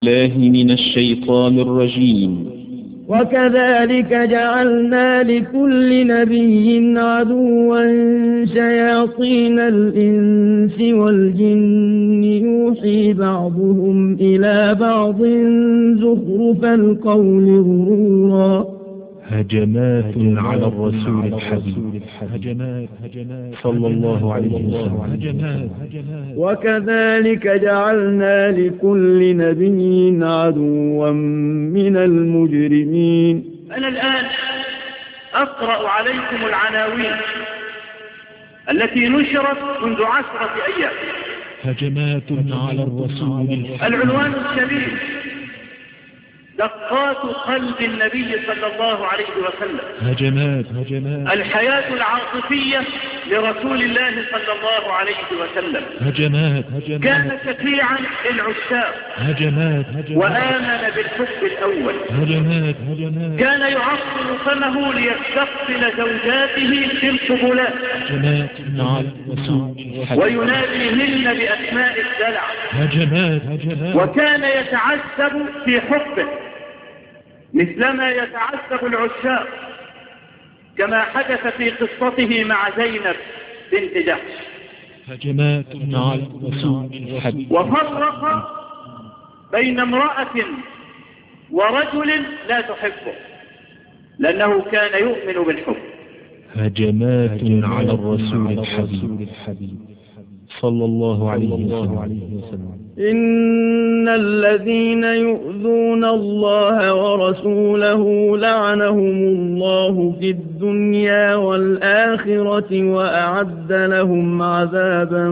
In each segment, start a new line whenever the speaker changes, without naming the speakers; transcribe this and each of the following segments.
الله من الشيطان الرجيم.
وكذلك جعلنا لكل نبي عدوا شياطين الإنس والجن يوحي بعضهم إلى بعض زخرف القول غرورا.
هجمات على الرسول الحبيب صلى الله عليه وسلم.
وكذلك جعلنا لكل نبي عدوا من المجرمين.
أنا الآن أقرأ عليكم العناوين التي نشرت منذ 10 أيام.
هجمات على الرسول الحبيب.
العنوان الشبيه: دقات قلب النبي صلى الله عليه وسلم.
هجمات
الحياة العاطفية لرسول الله صلى الله عليه وسلم.
هجمات
كان شفيعا للعشاق.
هجمات
وآمن بالحب الأول.
هجمات
كان يعصر فمه ليستقبل زوجاته في القبلات.
هجمات على الرسول الحبيب.
ويناديهن بأسماء الدلع.
هجمات
وكان يتعذب في حبه مثلما يتعذب العشاق، كما حدث في قصته مع زينب بنت جحش.
هجمات على الرسول الحبيب.
وفرق بين امرأة ورجل لا تحبه لأنه كان يؤمن بالحب.
هجمات على الرسول الحبيب صلى الله عليه وسلم.
إن الذين يؤذون الله ورسوله لعنهم الله في الدنيا والآخرة وأعد لهم عذابا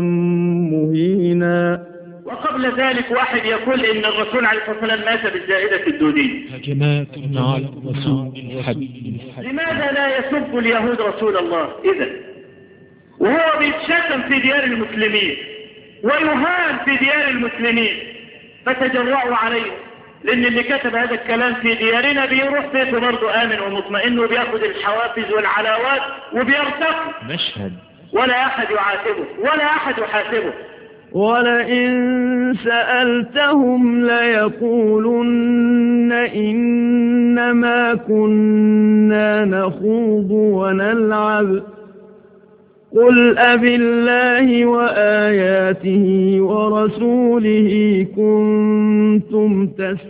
مهينا.
وقبل ذلك واحد يقول إن الرسول عليه الصلاة والسلام مات بالزائدة الدودية.
هجمات على الرسول الحبيب.
لماذا لا يسب اليهود رسول الله إذن وهو بيتشتم في ديار المسلمين ويهان في ديار المسلمين؟ فتجرعوا عليه، لأن اللي كتب هذا الكلام في ديارنا بيروح بيته برضه آمن ومطمئن وبياخد الحوافز والعلاوات وبيرتقي.
مشهد
ولا أحد يعاتبه ولا أحد يحاسبه.
ولئن سألتهم ليقولن إنما كنا نخوض ونلعب قل أبالله وآياته ورسوله كنتم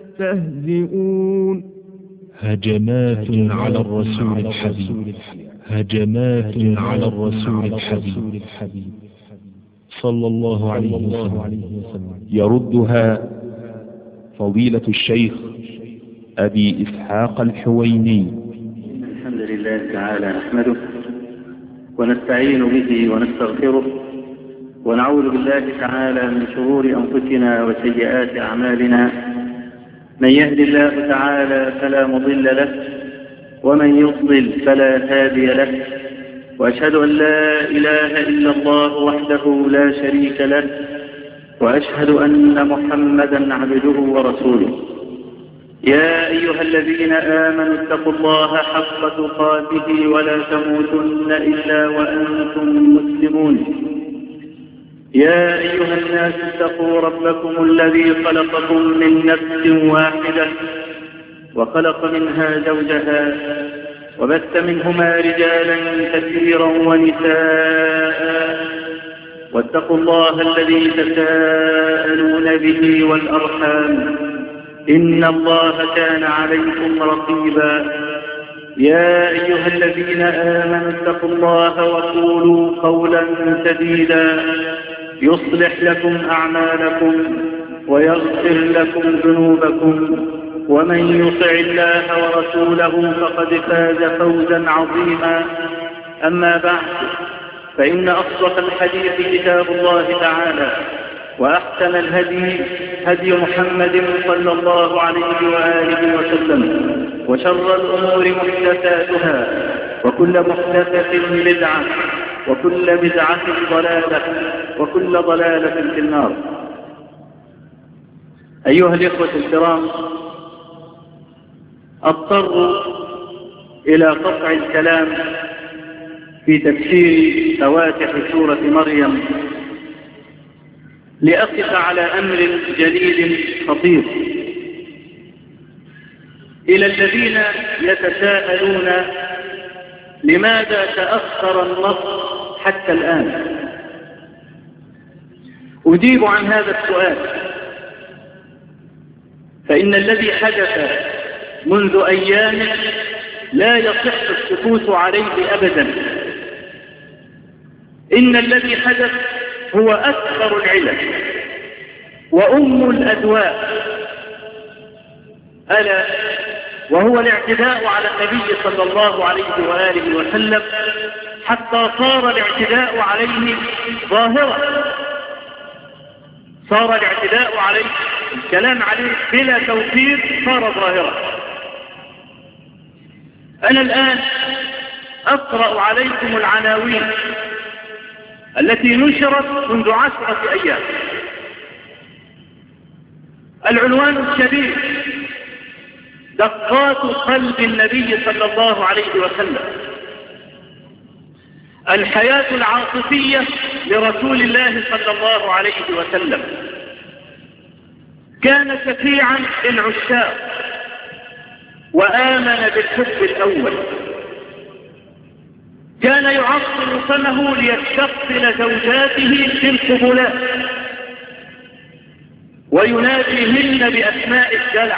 تستهزئون.
هجمات على الرسول الحبيب. هجمات على الرسول الحبيب صلى الله عليه وسلم.
يردها فضيلة الشيخ أبي إسحاق الحويني.
الحمد لله تعالى نحمده ونستعين به ونستغفره ونعوذ بالله تعالى من شرور أنفسنا وسيئات أعمالنا. من يهد الله تعالى فلا مضل له ومن يضلل فلا هادي له. وأشهد أن لا إله إلا الله وحده لا شريك له وأشهد أن محمدا عبده ورسوله. يا أيها الذين آمنوا اتقوا الله حق تقاته ولا تموتن إلا وأنتم مسلمون. يا أيها الناس اتقوا ربكم الذي خلقكم من نفس واحدة وخلق منها زوجها وبث منهما رجالا كثيرا ونساء واتقوا الله الذي تساءلون به والأرحام إن الله كان عليكم رقيبا. يا أيها الذين آمنوا اتقوا الله وقولوا قولا سديدا يصلح لكم أعمالكم ويغفر لكم ذنوبكم ومن يطع الله ورسوله فقد فاز فوزا عظيما. أما بعد فإن أصدق الحديث كتاب الله تعالى وأحسن الهدي هدي محمد صلى الله عليه وآله وسلم وشر الأمور محدثاتها وكل محدثة بدعة وكل بدعة ضلالة وكل ضلالة في النار. أيها الإخوة الكرام، أضطر إلى قطع الكلام في تفسير فواتح سورة مريم لأقف على أمر جليل خطير. إلى الذين يتساءلون لماذا تأخر النصر حتى الآن. أجيب عن هذا السؤال، فإن الذي حدث منذ أيام لا يصح السكوت عليه أبدا. إن الذي حدث هو أكبر العلل وأم الأدواء، ألا وهو الاعتداء على النبي صلى الله عليه وآله وسلم، حتى صار الاعتداء عليه ظاهرة. صار الاعتداء عليه، الكلام عليه بلا توفير، صار ظاهرة. أنا الآن أقرأ عليكم العناوين التي نشرت منذ 10 أيام. العنوان الكبير: دقات قلب النبي صلى الله عليه وسلم، الحياة العاطفية لرسول الله صلى الله عليه وسلم. كان شفيعا للعشاق وآمن بالحب الأول. كان يعطل فمه ليستقبل زوجاته في القبلات ويناديهن بأسماء الدلع،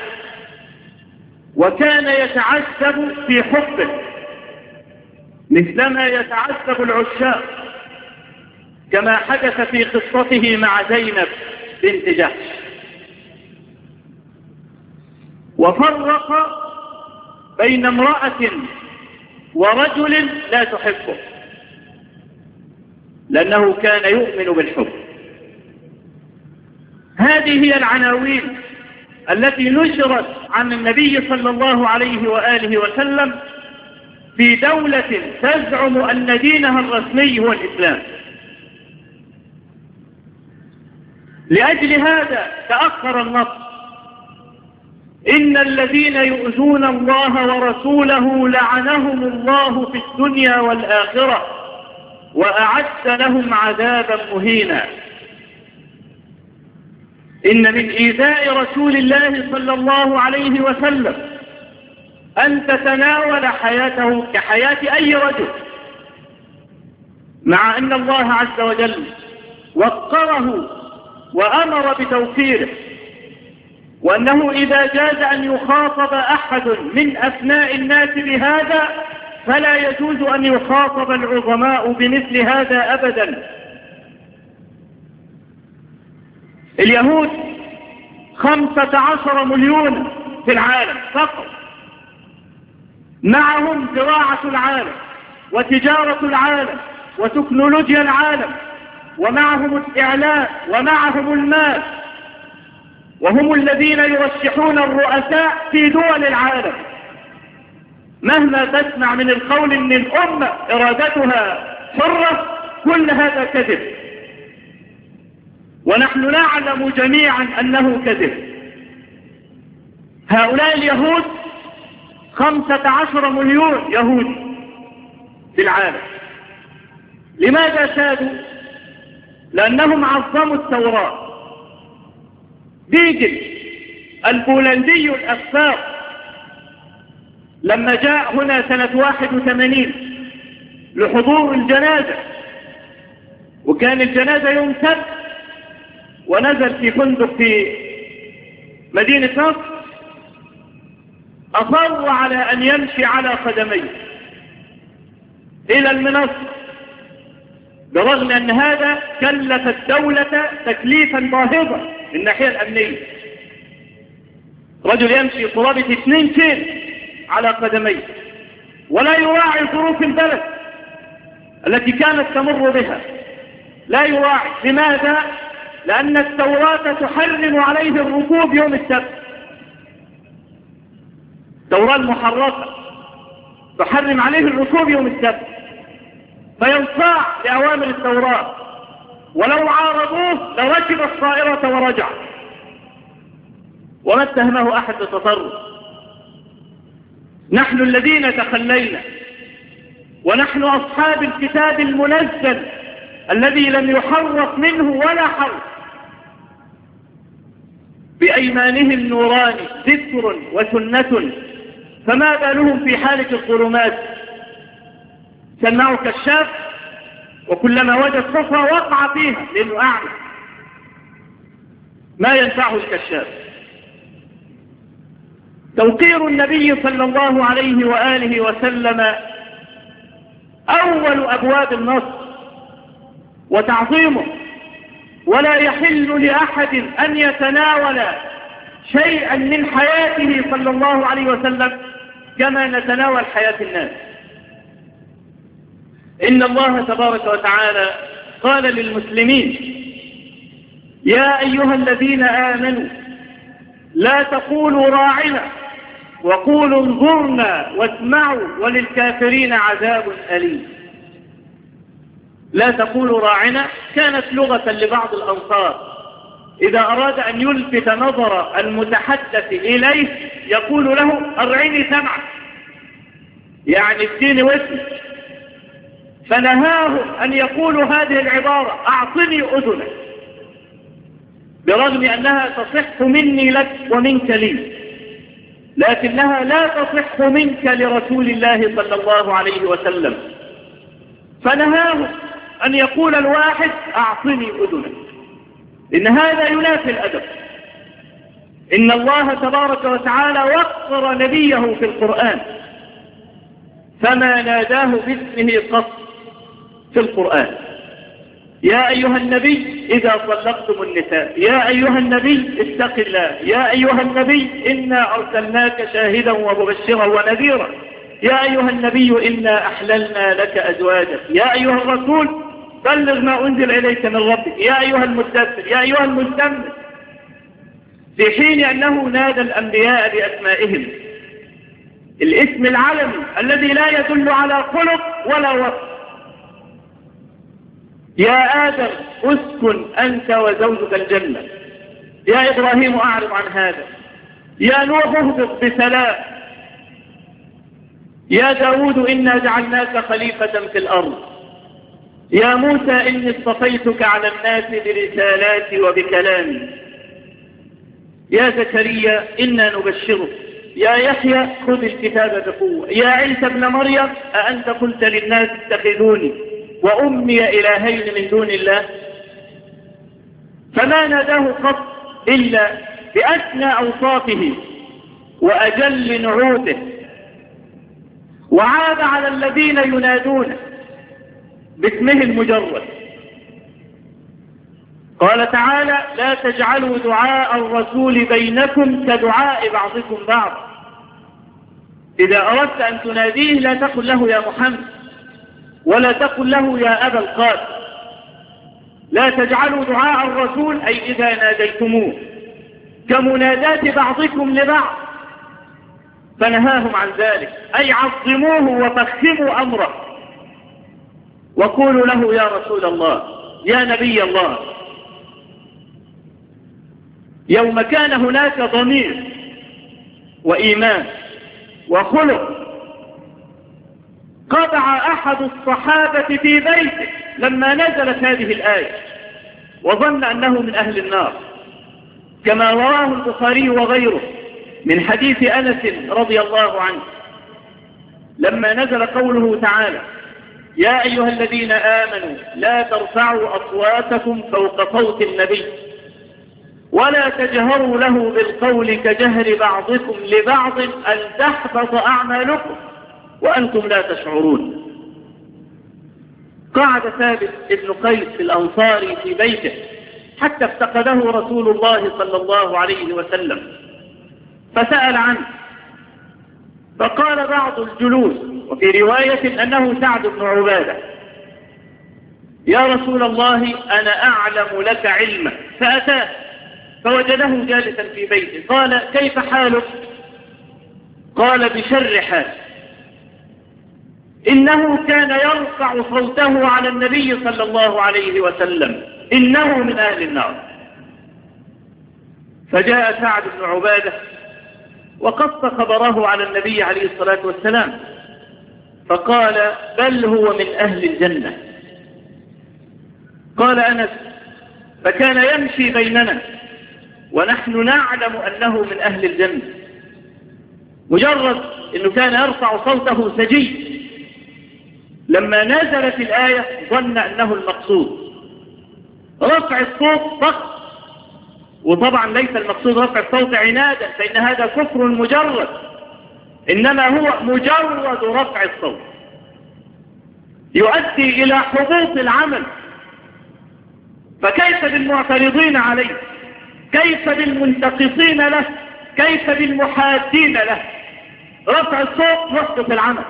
وكان يتعذب في حبه مثلما يتعذب العشاق، كما حدث في قصته مع زينب بنت جحش. وفرق بين امرأة ورجل لا تحبه، لأنه كان يؤمن بالحب. هذه هي العناوين التي نشرت عن النبي صلى الله عليه وآله وسلم في دولة تزعم أن دينها الرسمي هو الإسلام. لأجل هذا تأخر النصر. إن الذين يؤذون الله ورسوله لعنهم الله في الدنيا والآخرة وأعد لهم عذابا مهينا. إن من إيذاء رسول الله صلى الله عليه وسلم أن تتناول حياته كحياة أي رجل، مع أن الله عز وجل وقره وأمر بتوقيره، وأنه إذا جاز أن يخاطب أحد من أبناء الناس بهذا فلا يجوز أن يخاطب العظماء بمثل هذا أبدا. اليهود 15 مليون في العالم فقط، معهم زراعة العالم وتجارة العالم وتكنولوجيا العالم، ومعهم الإعلام ومعهم المال، وهم الذين يرشحون الرؤساء في دول العالم. مهما تسمع من القول ان الأمة إرادتها حرة، كل هذا كذب، ونحن نعلم جميعا أنه كذب. هؤلاء اليهود 15 مليون يهودي في العالم. لماذا سادوا؟ لأنهم عظموا التوراة. بيجل البولندي الأسباق لما جاء هنا سنة 81 لحضور الجنازة، وكان الجنازة يوم سبت، ونزل في فندق في مدينة نصر، أصر على أن يمشي على قدميه إلى المنصة، برغم أن هذا كلف الدولة تكليفا باهظا من الناحية الأمنية. رجل يمشي قرابة 2 كيلو على قدميه ولا يراعي ظروف البلد التي كانت تمر بها، لا يراعي. لماذا؟ لأن التوراة تحرم عليه الركوب يوم السبت. التوراة المحرفة تحرم عليه الركوب يوم السبت، فينصاع لأوامر التوراة، ولو عارضوه لركب الطائرة ورجع، وما اتهمه أحد بالتطرف. نحن الذين تخلينا، ونحن أصحاب الكتاب المنزل الذي لم يحرف منه ولا حرف. بأيمانهم نوران ذكر وسنة، فما بالهم في حالة الظلمات؟ سمعوا كشاف، وكلما وجد صفرة وقع فيها لأنه أعمى، ما ينفعه الكشاف. توقير النبي صلى الله عليه وآله وسلم أول أبواب النصر وتعظيمه، ولا يحل لأحد أن يتناول شيئا من حياته صلى الله عليه وسلم كما نتناول حياة الناس. إن الله تبارك وتعالى قال للمسلمين: يا أيها الذين آمنوا لا تقولوا راعنا وقولوا انظرنا واسمعوا وللكافرين عذاب أليم. لا تقولوا راعنا كانت لغة لبعض الأنصار، إذا أراد أن يلفت نظر المتحدث إليه يقول له: أرعني سمعك، يعني اديني واسمك. فنهاهم أن يقولوا هذه العبارة: أعطني أذنك، برغم أنها تصح مني لك ومنك لي، لكنها لا تصح منك لرسول الله صلى الله عليه وسلم. فنهاهم أن يقول الواحد: أعطني أذنك، إن هذا ينافي الأدب. إن الله تبارك وتعالى وقر نبيه في القرآن، فما ناداه باسمه قط في القرآن. يا أيها النبي إذا طلقتم النساء، يا أيها النبي اتق الله، يا أيها النبي إنا أرسلناك شاهدا ومبشرا ونذيرا، يا أيها النبي إنا أحللنا لك أزواجك، يا أيها الرسول بلغ ما أنزل إليك من ربك، يا أيها المدثر، يا أيها المزمل، في حين أنه نادى الأنبياء بأسمائهم. الاسم العلمي الذي لا يدل على خلق ولا وصف. يا آدم اسكن أنت وزوجك الجنة، يا إبراهيم أعرض عن هذا، يا نوح اهبط بسلام، يا داود إنا جعلناك خليفة في الأرض، يا موسى إني اصطفيتك على الناس برسالاتي وبكلامي، يا زكريا إنا نبشرك، يا يحيى خذ الكتاب بقوة، يا عيسى ابن مريم أأنت قلت للناس اتخذوني وأمي إلهين من دون الله. فما ناداه قط إلا بأسنى أوصافه وأجل نعوته، وعاب على الذين ينادونه باسمه المجرد. قال تعالى: لا تجعلوا دعاء الرسول بينكم كدعاء بعضكم بعض. إذا أردت أن تناديه لا تقل له يا محمد، ولا تقل له يا أبا القاسم. لا تجعلوا دعاء الرسول أي إذا ناديتموه كمنادات بعضكم لبعض، فنهاهم عن ذلك، أي عظموه وفخموا أمره، وقولوا له يا رسول الله، يا نبي الله. يوم كان هناك ضمير وإيمان وخلق، قطع أحد الصحابة في بيته لما نزلت هذه الآية وظن أنه من أهل النار، كما رواه البخاري وغيره من حديث أنس رضي الله عنه لما نزل قوله تعالى: يا أيها الذين آمنوا لا ترفعوا أصواتكم فوق صوت النبي ولا تجهروا له بالقول كجهر بعضكم لبعض أن تحبط أعمالكم وأنتم لا تشعرون. قعد ثابت ابن قيس الأنصاري في بيته حتى افتقده رسول الله صلى الله عليه وسلم، فسأل عنه، فقال بعض الجلوس وفي رواية أنه سعد بن عبادة: يا رسول الله أنا أعلم لك علما. فأتاه فوجده جالسا في بيته، قال: كيف حالك؟ قال: بشر حال، إنه كان يرفع صوته على النبي صلى الله عليه وسلم، إنه من أهل النار. فجاء سعد بن عبادة وقص خبره على النبي عليه الصلاة والسلام، فقال: بل هو من أهل الجنة. قال أنس: فكان يمشي بيننا ونحن نعلم أنه من أهل الجنة. مجرد أنه كان يرفع صوته سجي، لما نزلت الآية ظن أنه المقصود رفع الصوت فقط، وطبعا ليس المقصود رفع الصوت عنادا، فإن هذا كفر مجرد، إنما هو مجرد رفع الصوت يؤدي إلى حبوط العمل. فكيف بالمعترضين عليه؟ كيف بالمنتقصين له؟ كيف بالمحادين له؟ رفع الصوت يحبط العمل.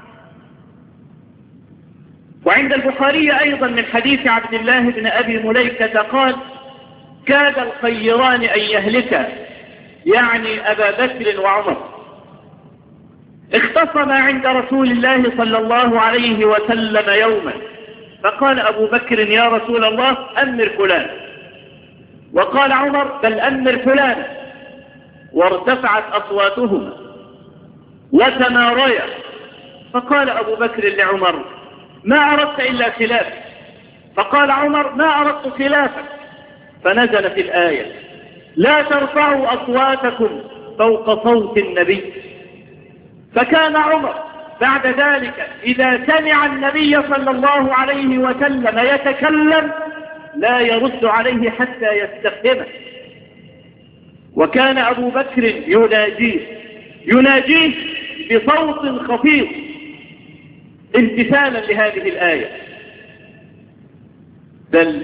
وعند البخاري أيضا من حديث عبد الله بن أبي مليكة قال: كاد الخيران أن يهلكا، يعني أبا بكر وعمر، اختصما عند رسول الله صلى الله عليه وسلم يوما، فقال أبو بكر: يا رسول الله أمر فلان، وقال عمر: بل أمر فلان، وارتفعت أصواتهما وتماريا، فقال أبو بكر لعمر: ما أردت إلا خلافك، فقال عمر: ما أردت خلافك، فنزلت الآية: لا ترفعوا أصواتكم فوق صوت النبي. فكان عمر بعد ذلك إذا سمع النبي صلى الله عليه وسلم يتكلم لا يرد عليه حتى يستفهمه. وكان أبو بكر يناجيه بصوت خفيف امتثالا لهذه الآية. بل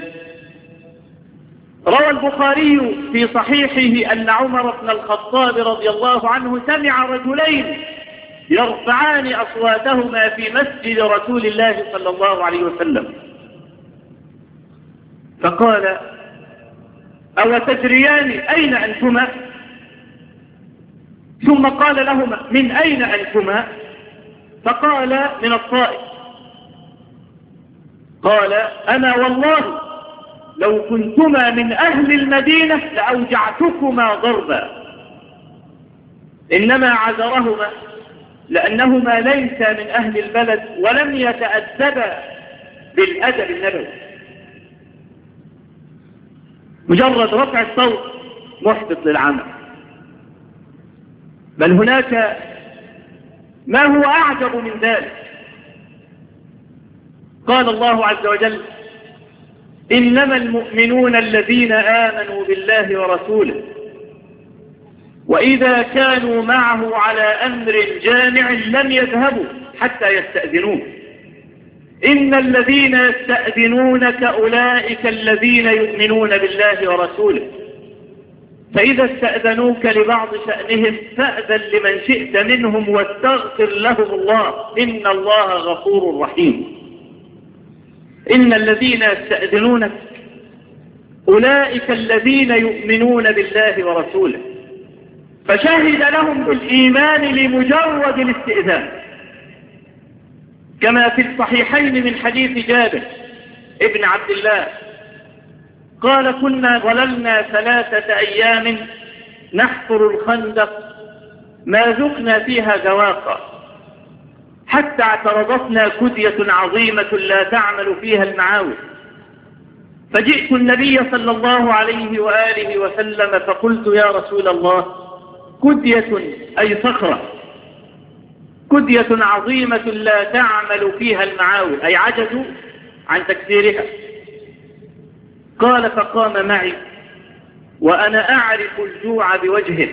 روى البخاري في صحيحه أن عمر بن الخطاب رضي الله عنه سمع رجلين يرفعان أصواتهما في مسجد رسول الله صلى الله عليه وسلم، فقال: أو تدريان أين أنتما؟ ثم قال لهما: من أين أنتما؟ فقال: من الطائف. قال: أنا والله لو كنتما من أهل المدينة لأوجعتكما ضربا، إنما عذرهما لأنهما ليس من أهل البلد ولم يتأدبا بالأدب النبوي. مجرد رفع الصوت محبط للعمل. بل هناك ما هو أعجب من ذلك. قال الله عز وجل: إنما المؤمنون الذين آمنوا بالله ورسوله وإذا كانوا معه على أمر جامع لم يذهبوا حتى يستأذنوه، إن الذين يستأذنونك أولئك الذين يؤمنون بالله ورسوله، فإذا استأذنوك لبعض شأنهم فأذن لمن شئت منهم واستغفر لهم الله إن الله غفور رحيم. إن الذين يستأذنونك أولئك الذين يؤمنون بالله ورسوله، فشهد لهم بالإيمان لمجرد الاستئذان، كما في الصحيحين من حديث جابر ابن عبد الله قال: كنا ظللنا 3 أيام نحفر الخندق ما ذقنا فيها ذواقا، حتى اعترضتنا كدية عظيمة لا تعمل فيها المعاول، فجئت النبي صلى الله عليه وآله وسلم فقلت: يا رسول الله، كدية أي صخرة، كدية عظيمة لا تعمل فيها المعاول، أي عجزوا عن تكسيرها. قال: فقام معي وأنا أعرف الجوع بوجهه،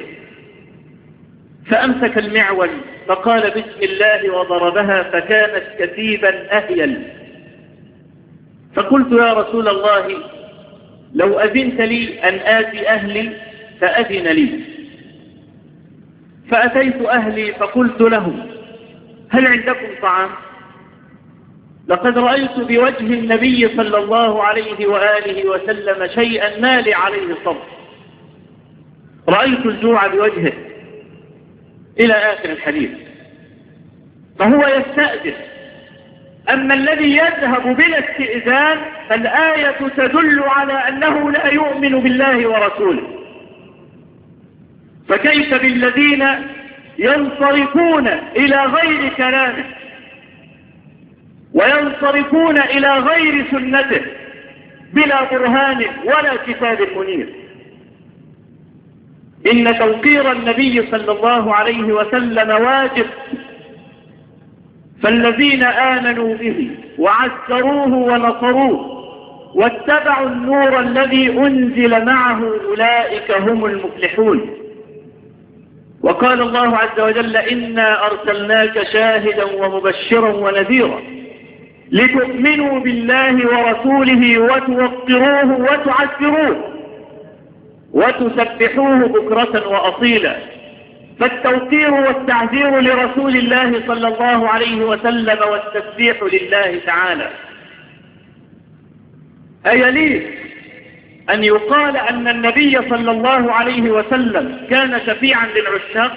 فأمسك المعول فقال: بسم الله، وضربها فكانت كثيبا أهيل. فقلت: يا رسول الله، لو أذنت لي أن آتي أهلي فأذن لي. فأتيت أهلي فقلت لهم: هل عندكم طعام؟ لقد رأيت بوجه النبي صلى الله عليه وآله وسلم شيئا ما لي عليه صبر، رأيت الجوع بوجهه، إلى آخر الحديث. فهو يستأذن. أما الذي يذهب بلا استئذان فالآية تدل على أنه لا يؤمن بالله ورسوله. فكيف بالذين ينصرفون إلى غير كلامه وينصرفون إلى غير سنته بلا برهان ولا كتاب منير؟ إن توقير النبي صلى الله عليه وسلم واجب، فالذين آمنوا به وعزروه ونصروه واتبعوا النور الذي أنزل معه أولئك هم المفلحون. وقال الله عز وجل: إنا أرسلناك شاهدا ومبشرا ونذيرا لتؤمنوا بالله ورسوله وتوقروه وتعزروه وتسبحوه بكرة وأصيلا. فالتوقير والتعزير لرسول الله صلى الله عليه وسلم والتسبيح لله تعالى. أيليق أن يقال أن النبي صلى الله عليه وسلم كان شفيعا للعشاق؟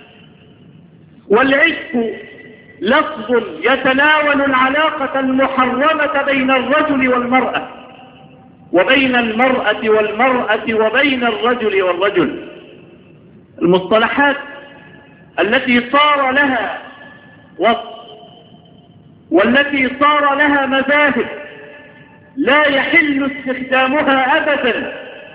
والعشق لفظ يتناول العلاقة المحرمة بين الرجل والمرأة، وبين المرأة والمرأة، وبين الرجل والرجل. المصطلحات التي صار لها وصف والتي صار لها مذاهب لا يحل استخدامها أبدا.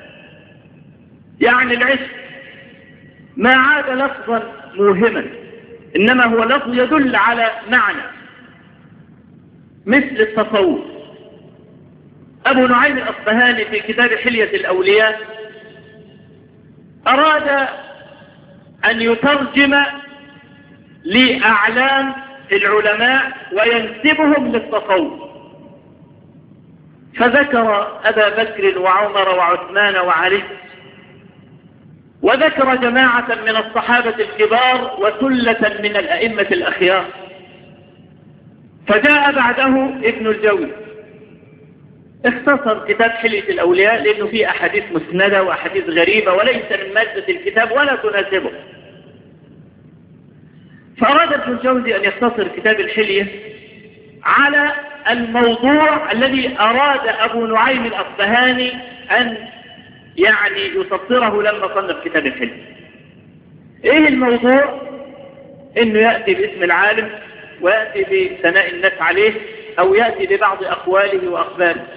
يعني العشق ما عاد لفظا موهما، إنما هو لفظ يدل على معنى، مثل التصوف. أبو نعيم الأصبهاني في كتاب حلية الأولياء أراد أن يترجم لأعلام العلماء وينسبهم للتصوف، فذكر أبا بكر وعمر وعثمان وعلي، وذكر جماعة من الصحابة الكبار وثلة من الأئمة الأخيار. فجاء بعده ابن الجوزي اختصر كتاب حلية الأولياء لأنه فيه أحاديث مسندة وأحاديث غريبة وليس من مادة الكتاب ولا تناسبه. فأراد ابن الجوزي أن يختصر كتاب الحلية على الموضوع الذي أراد أبو نعيم الأصبهاني أن يسطره لما صنف كتاب الحلية. إيه الموضوع؟ إنه يأتي باسم العالم ويأتي بثناء الناس عليه أو يأتي ببعض أقواله وأخباره.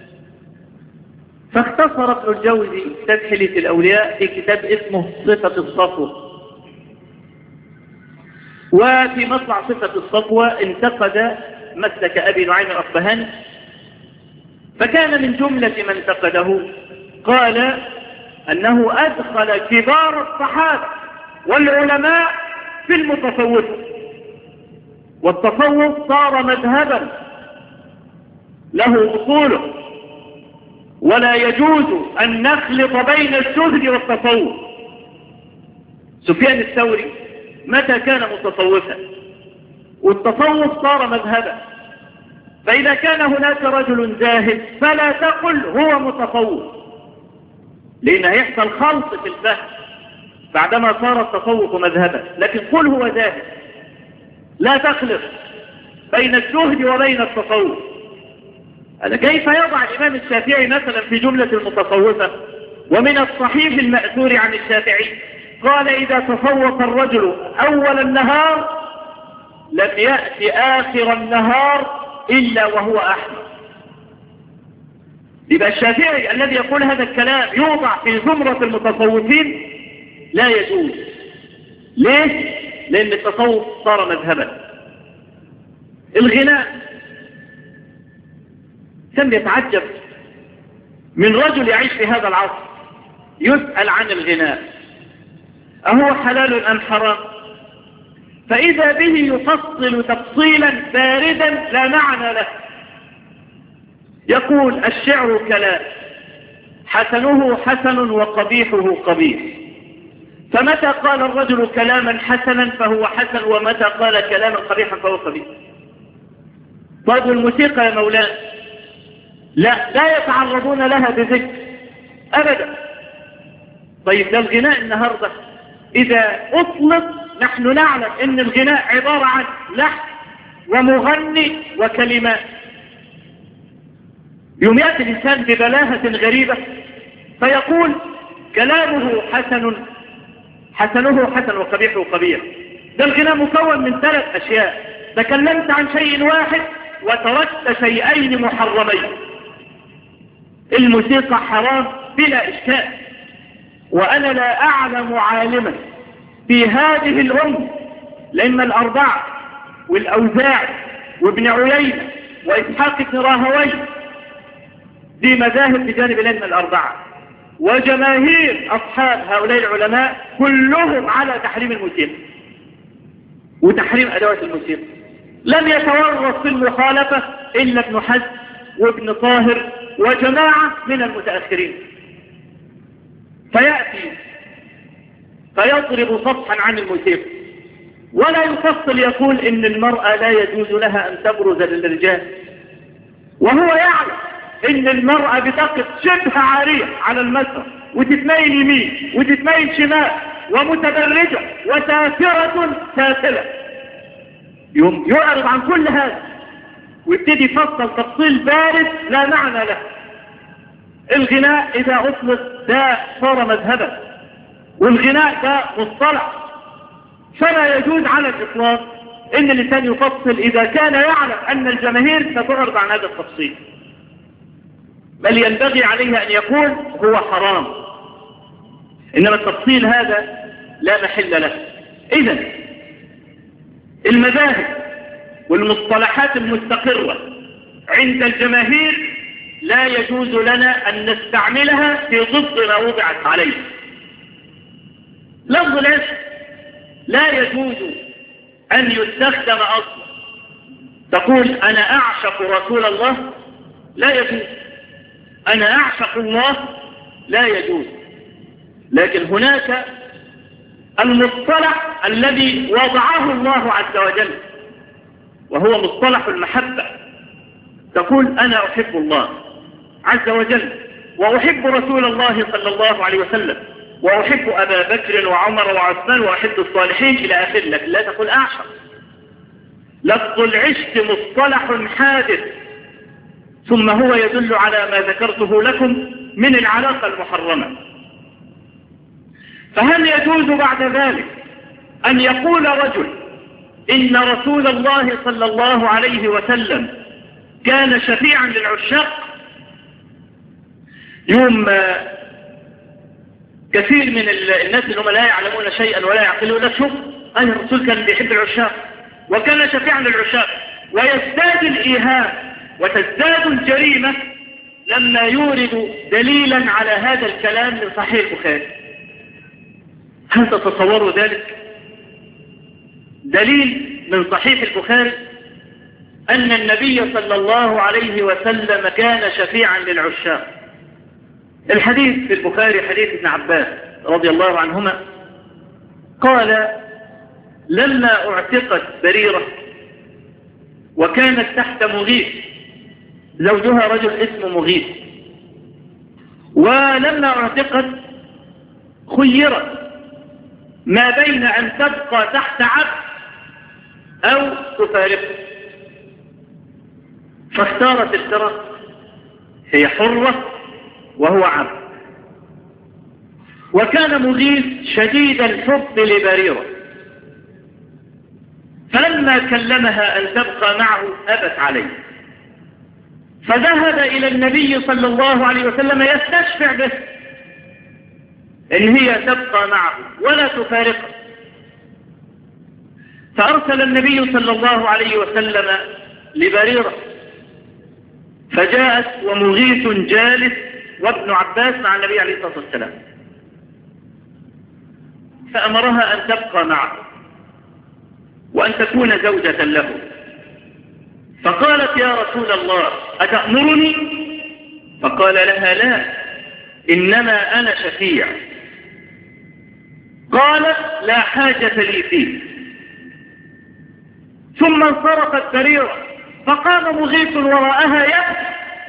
فاختصر ابن الجوزي كتاب حلية الأولياء في كتاب اسمه صفة الصفوة. وفي مطلع صفة الصفوة انتقد مسلك أبي نعيم الأصبهاني، فكان من جملة من انتقده قال أنه أدخل كبار الصحابة والعلماء في المتصوف، والتصوف صار مذهبا له أصوله، ولا يجوز أن نخلط بين الزهد والتصوف. سفيان الثوري متى كان متصوفا؟ والتصوف صار مذهبا. فإذا كان هناك رجل زاهد فلا تقل هو متصوف، لأن هيحصل خلط في الفهم بعدما صار التصوف مذهبا، لكن قل هو زاهد، لا تخلط بين الزهد وبين التصوف. كيف يضع الإمام الشافعي مثلا في جملة المتصوفة؟ ومن الصحيح المأثور عن الشافعي قال: إذا تصوف الرجل أول النهار لم يأتي آخر النهار إلا وهو أحمد. يبقى الشافعي الذي يقول هذا الكلام يوضع في زمرة المتصوفين لا يجوز. ليه؟ لأن التصوف صار مذهبا. الغناء، كم يتعجب من رجل يعيش في هذا العصر يسأل عن الغناء أهو حلال أم حرام؟ فإذا به يفصل تفصيلا باردا لا معنى له. يقول: الشعر كلام، حسنه حسن وقبيحه قبيح، فمتى قال الرجل كلاما حسنا فهو حسن، ومتى قال كلاما قبيحا فهو قبيح. طيب الموسيقى يا مولانا؟ لا يتعرضون لها بذكر أبدا. طيب ده الغناء النهاردة إذا أطلق، نحن نعلم أن الغناء عبارة عن لحن ومغني وكلمات. يوم يأتي الإنسان ببلاهة غريبة فيقول كلامه حسنه حسن وقبيحه قبيح. ده الغناء مكون من 3 أشياء، تكلمت عن شيء واحد وتركت شيئين محرمين. الموسيقى حرام بلا إشكال، وأنا لا أعلم عالما في هذه الأمة، لأن الأربعة والأوزاع وابن عيينة وإسحاق بن راهويه دي مذاهب بجانب الأئمة الأربعة، وجماهير أصحاب هؤلاء العلماء كلهم على تحريم الموسيقى وتحريم أدوات الموسيقى. لم يتورط في المخالفة إلا ابن حزم وابن طاهر وجماعة من المتأخرين، فيأتي فيضرب صفحا عن الموسيقى ولا يفصل يقول إن المرأة لا يجوز لها أن تبرز للرجال، وهو يعلم إن المرأة بتقف شبه عارية على المسرح وتتميل يمين وتتميل شمال ومتبرجة وسافرة سافلة، يعرض عن كل هذا ويبتدي يفصل تفصيل بارد لا معنى له. الغناء إذا أطلق ده صار مذهبا، والغناء ده مصطلح، فلا يجوز على الإطلاق إن الإنسان يفصل إذا كان يعلم أن الجماهير ستعرض عن هذا التفصيل، بل ينبغي عليه أن يقول هو حرام، إنما التفصيل هذا لا محل له. إذن المذاهب والمصطلحات المستقرة عند الجماهير لا يجوز لنا أن نستعملها في ضد ما وضعت عليه. لفظ العشق لا يجوز أن يستخدم أصلا، تقول أنا أعشق رسول الله، لا يجوز. أنا أعشق الله، لا يجوز. لكن هناك المصطلح الذي وضعه الله عز وجل وهو مصطلح المحبة، تقول أنا أحب الله عز وجل وأحب رسول الله صلى الله عليه وسلم وأحب أبا بكر وعمر وعثمان وأحب الصالحين إلى آخر، لك لا تقول أعشق. لفظ العشق مصطلح حادث، ثم هو يدل على ما ذكرته لكم من العلاقة المحرمة. فهل يجوز بعد ذلك أن يقول رجل إن رسول الله صلى الله عليه وسلم كان شفيعا للعشاق؟ يوم كثير من الناس اللي هم لا يعلمون شيئا ولا يعقلون، شوف أن الرسول كان بيحب العشاق وكان شفيعا للعشاق، ويزداد الإيهام وتزداد الجريمة لما يورد دليلا على هذا الكلام من صحيح البخاري. هل تتصوروا ذلك؟ دليل من صحيح البخاري أن النبي صلى الله عليه وسلم كان شفيعا للعشاق. الحديث في البخاري حديث ابن عباس رضي الله عنهما قال لما اعتقت بريرة وكانت تحت مغيث، زوجها رجل اسمه مغيث، ولما اعتقت خيرت ما بين أن تبقى تحت عبد أو تفارقه، فاختارت الفراق، هي حرة وهو عبد. وكان مغيث شديد الحب لبريرة، فلما كلمها أن تبقى معه أبت عليه، فذهب إلى النبي صلى الله عليه وسلم يستشفع به إن هي تبقى معه ولا تفارقه. فأرسل النبي صلى الله عليه وسلم لبريرة، فجاءت ومغيث جالس وابن عباس مع النبي عليه الصلاة والسلام، فأمرها أن تبقى معه وأن تكون زوجة له. فقالت يا رسول الله أتأمرني؟ فقال لها لا، إنما أنا شفيع. قالت لا حاجة لي فيه. ثم انصرفت بريرة، فقام مغيث وراءها يبكي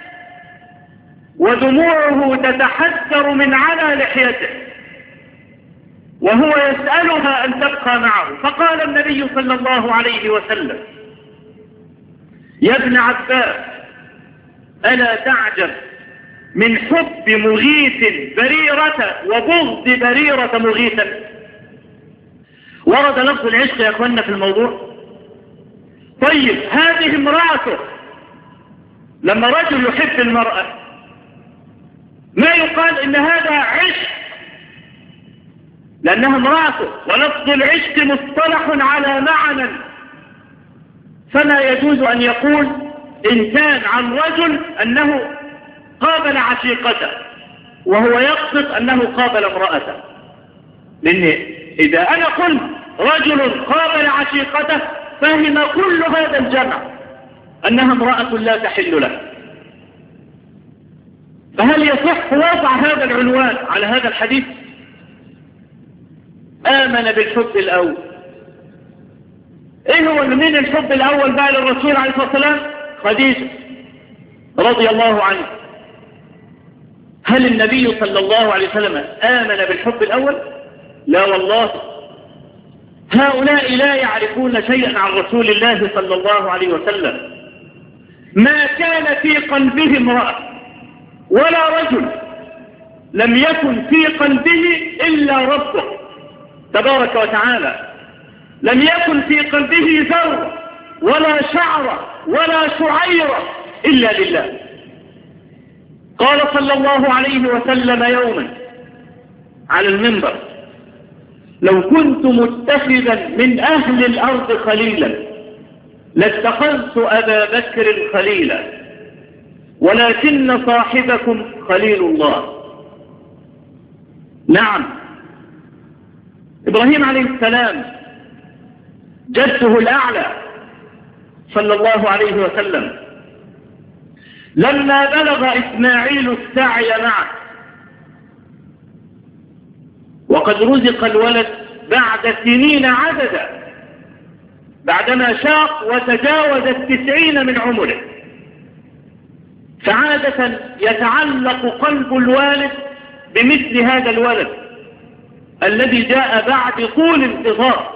ودموعه تتحسر من على لحيته وهو يسألها أن تبقى معه. فقال النبي صلى الله عليه وسلم يا ابن عباس ألا تعجب من حب مغيث بريرة وبغض بريرة مغيثا؟ ورد لفظ العشق يا أخوانا في الموضوع. طيب هذه امرأته، لما رجل يحب المرأة ما يقال إن هذا عشق
لأنها امرأته، ولفظ العشق مصطلح على معنى، فلا يجوز أن يقول إنسان عن رجل أنه قابل عشيقته وهو يقصد أنه قابل امرأته، لأن إذا أنا قلت رجل قابل عشيقته فهم كل هذا الجمع أنها امرأة لا تحل له. فهل يصح وضع هذا العنوان على هذا الحديث؟ آمن بالحب الأول. إيه هو من الحب الأول بقى للرسول عليه الصلاة والسلام؟ خديجة رضي الله عنه. هل النبي صلى الله عليه وسلم آمن بالحب الأول؟ لا والله. هؤلاء لا يعرفون شيئا عن رسول الله صلى الله عليه وسلم. ما كان في قلبه امرأة ولا رجل لم يكن في قلبه إلا ربه تبارك وتعالى. لم يكن في قلبه ذرة ولا شعرة ولا شعيرة إلا لله. قال صلى الله عليه وسلم يوما على المنبر: لو كنت متخذا من أهل الأرض خليلا لاتخذت أبا بكر خليلا ولكن صاحبكم خليل الله. نعم، إبراهيم عليه السلام جده الأعلى صلى الله عليه وسلم لما بلغ إسماعيل السعي معه وقد رزق الولد بعد سنين عددا، بعدما شاق وتجاوز 90 من عمره، فعادة يتعلق قلب الوالد بمثل هذا الولد الذي جاء بعد طول انتظار،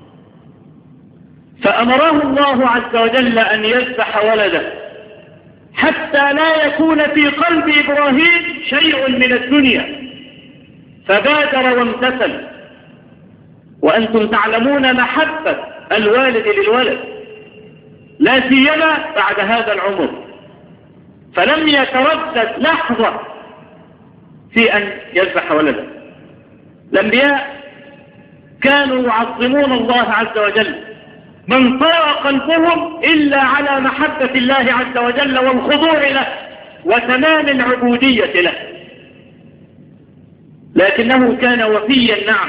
فأمره الله عز وجل أن يذبح ولده حتى لا يكون في قلب إبراهيم شيء من الدنيا، فبادر وامتثل. وأنتم تعلمون محبة الوالد للولد لا سيما بعد هذا العمر، فلم يتردد لحظة في أن يذبح ولده. الأنبياء كانوا يعظمون الله عز وجل، من طار قلبهم إلا على محبة الله عز وجل والخضوع له وتمام العبودية له، لكنه كان وفيا نعم،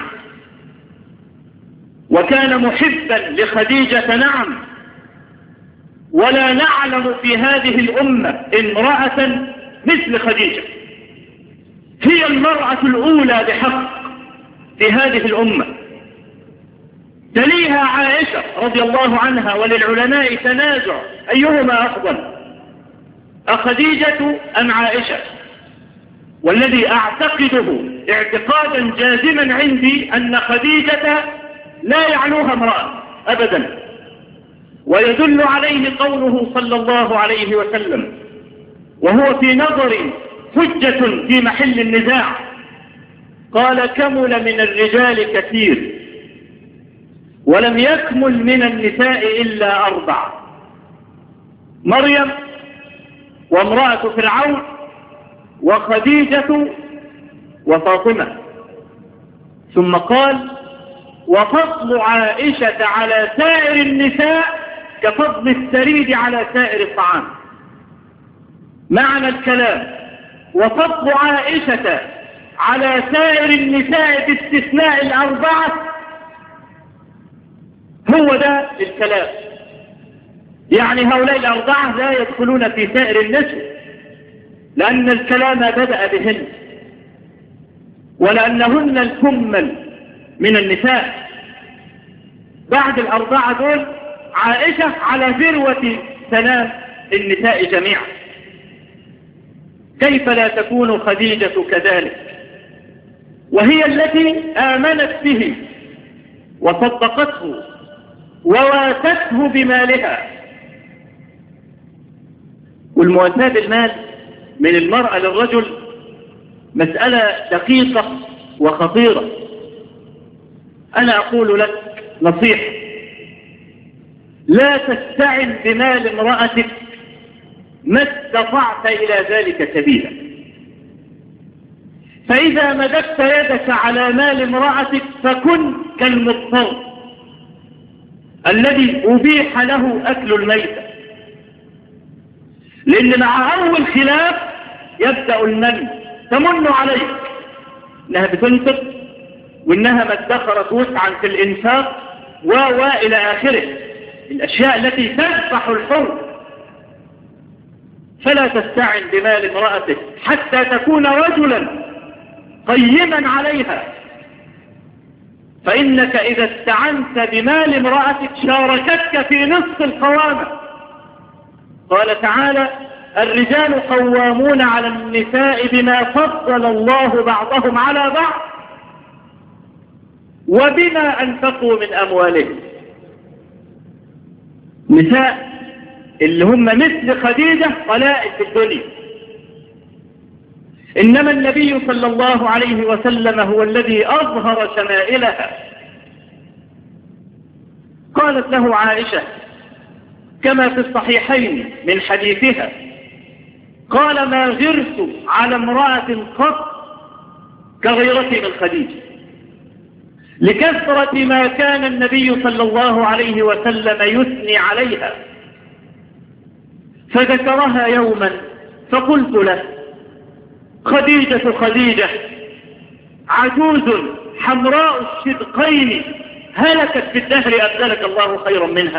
وكان محبا لخديجة نعم، ولا نعلم في هذه الأمة امرأة مثل خديجة. هي المرأة الأولى بحق في هذه الأمة، تليها عائشة رضي الله عنها، وللعلماء تنازع أيهما أفضل، أخديجة أم عائشة؟ والذي أعتقده اعتقادا جازما عندي أن خديجة لا يعنوها امرأة أبدا، ويدل عليه قوله صلى الله عليه وسلم وهو في نظري حجة في محل النزاع، قال: كمل من الرجال كثير ولم يكمل من النساء إلا 4، مريم وامرأة فرعون وخديجة وفاطمة. ثم قال: وفضل عائشة على سائر النساء كفضل السريد على سائر الطعام. معنى الكلام: وفضل عائشة على سائر النساء باستثناء 4، هو ده الكلام. يعني هؤلاء 4 لا يدخلون في سائر النساء، لأن الكلام بدأ بهن، ولأنهن الكمل من النساء. بعد 4 دول عائشة على ذروة سلام النساء جميعا. كيف لا تكون خديجة كذلك، وهي التي آمنت به وصدقته وواسته بمالها. والمواساة بالمال من المرأة للرجل مسألة دقيقة وخطيرة. أنا أقول لك نصيحة: لا تستعن بمال امرأتك ما استطعت إلى ذلك سبيلا.
فإذا مددت يدك على مال امرأتك فكن كالمضطر الذي أبيح له أكل الميتة، لأن مع أول خلاف يبدأ المن، تمن عليك إنها بتنفق وإنها ما ادخرت وسعا في الإنفاق وإلى آخره الأشياء التي تذبح الحر. فلا تستعن بمال امرأتك حتى تكون رجلا قيما عليها، فإنك إذا استعنت بمال امرأتك شاركتك في نصف القوامة. قال تعالى: الرجال قوامون على النساء بما فضل الله بعضهم على بعض وبما أنفقوا من أموالهم. نساء اللي هم مثل خديجة قلائل في الدنيا، إنما النبي صلى الله عليه وسلم هو الذي أظهر شمائلها. قالت له عائشة كما في الصحيحين من حديثها: قال: ما غرت على امرأة قط كغيرتي من خديجة، لكثرة ما كان النبي صلى الله عليه وسلم يثني عليها. فذكرها يوما فقلت له: خديجة خديجة عجوز حمراء الشدقين هلكت في الدهر أبدلك الله خيرا منها.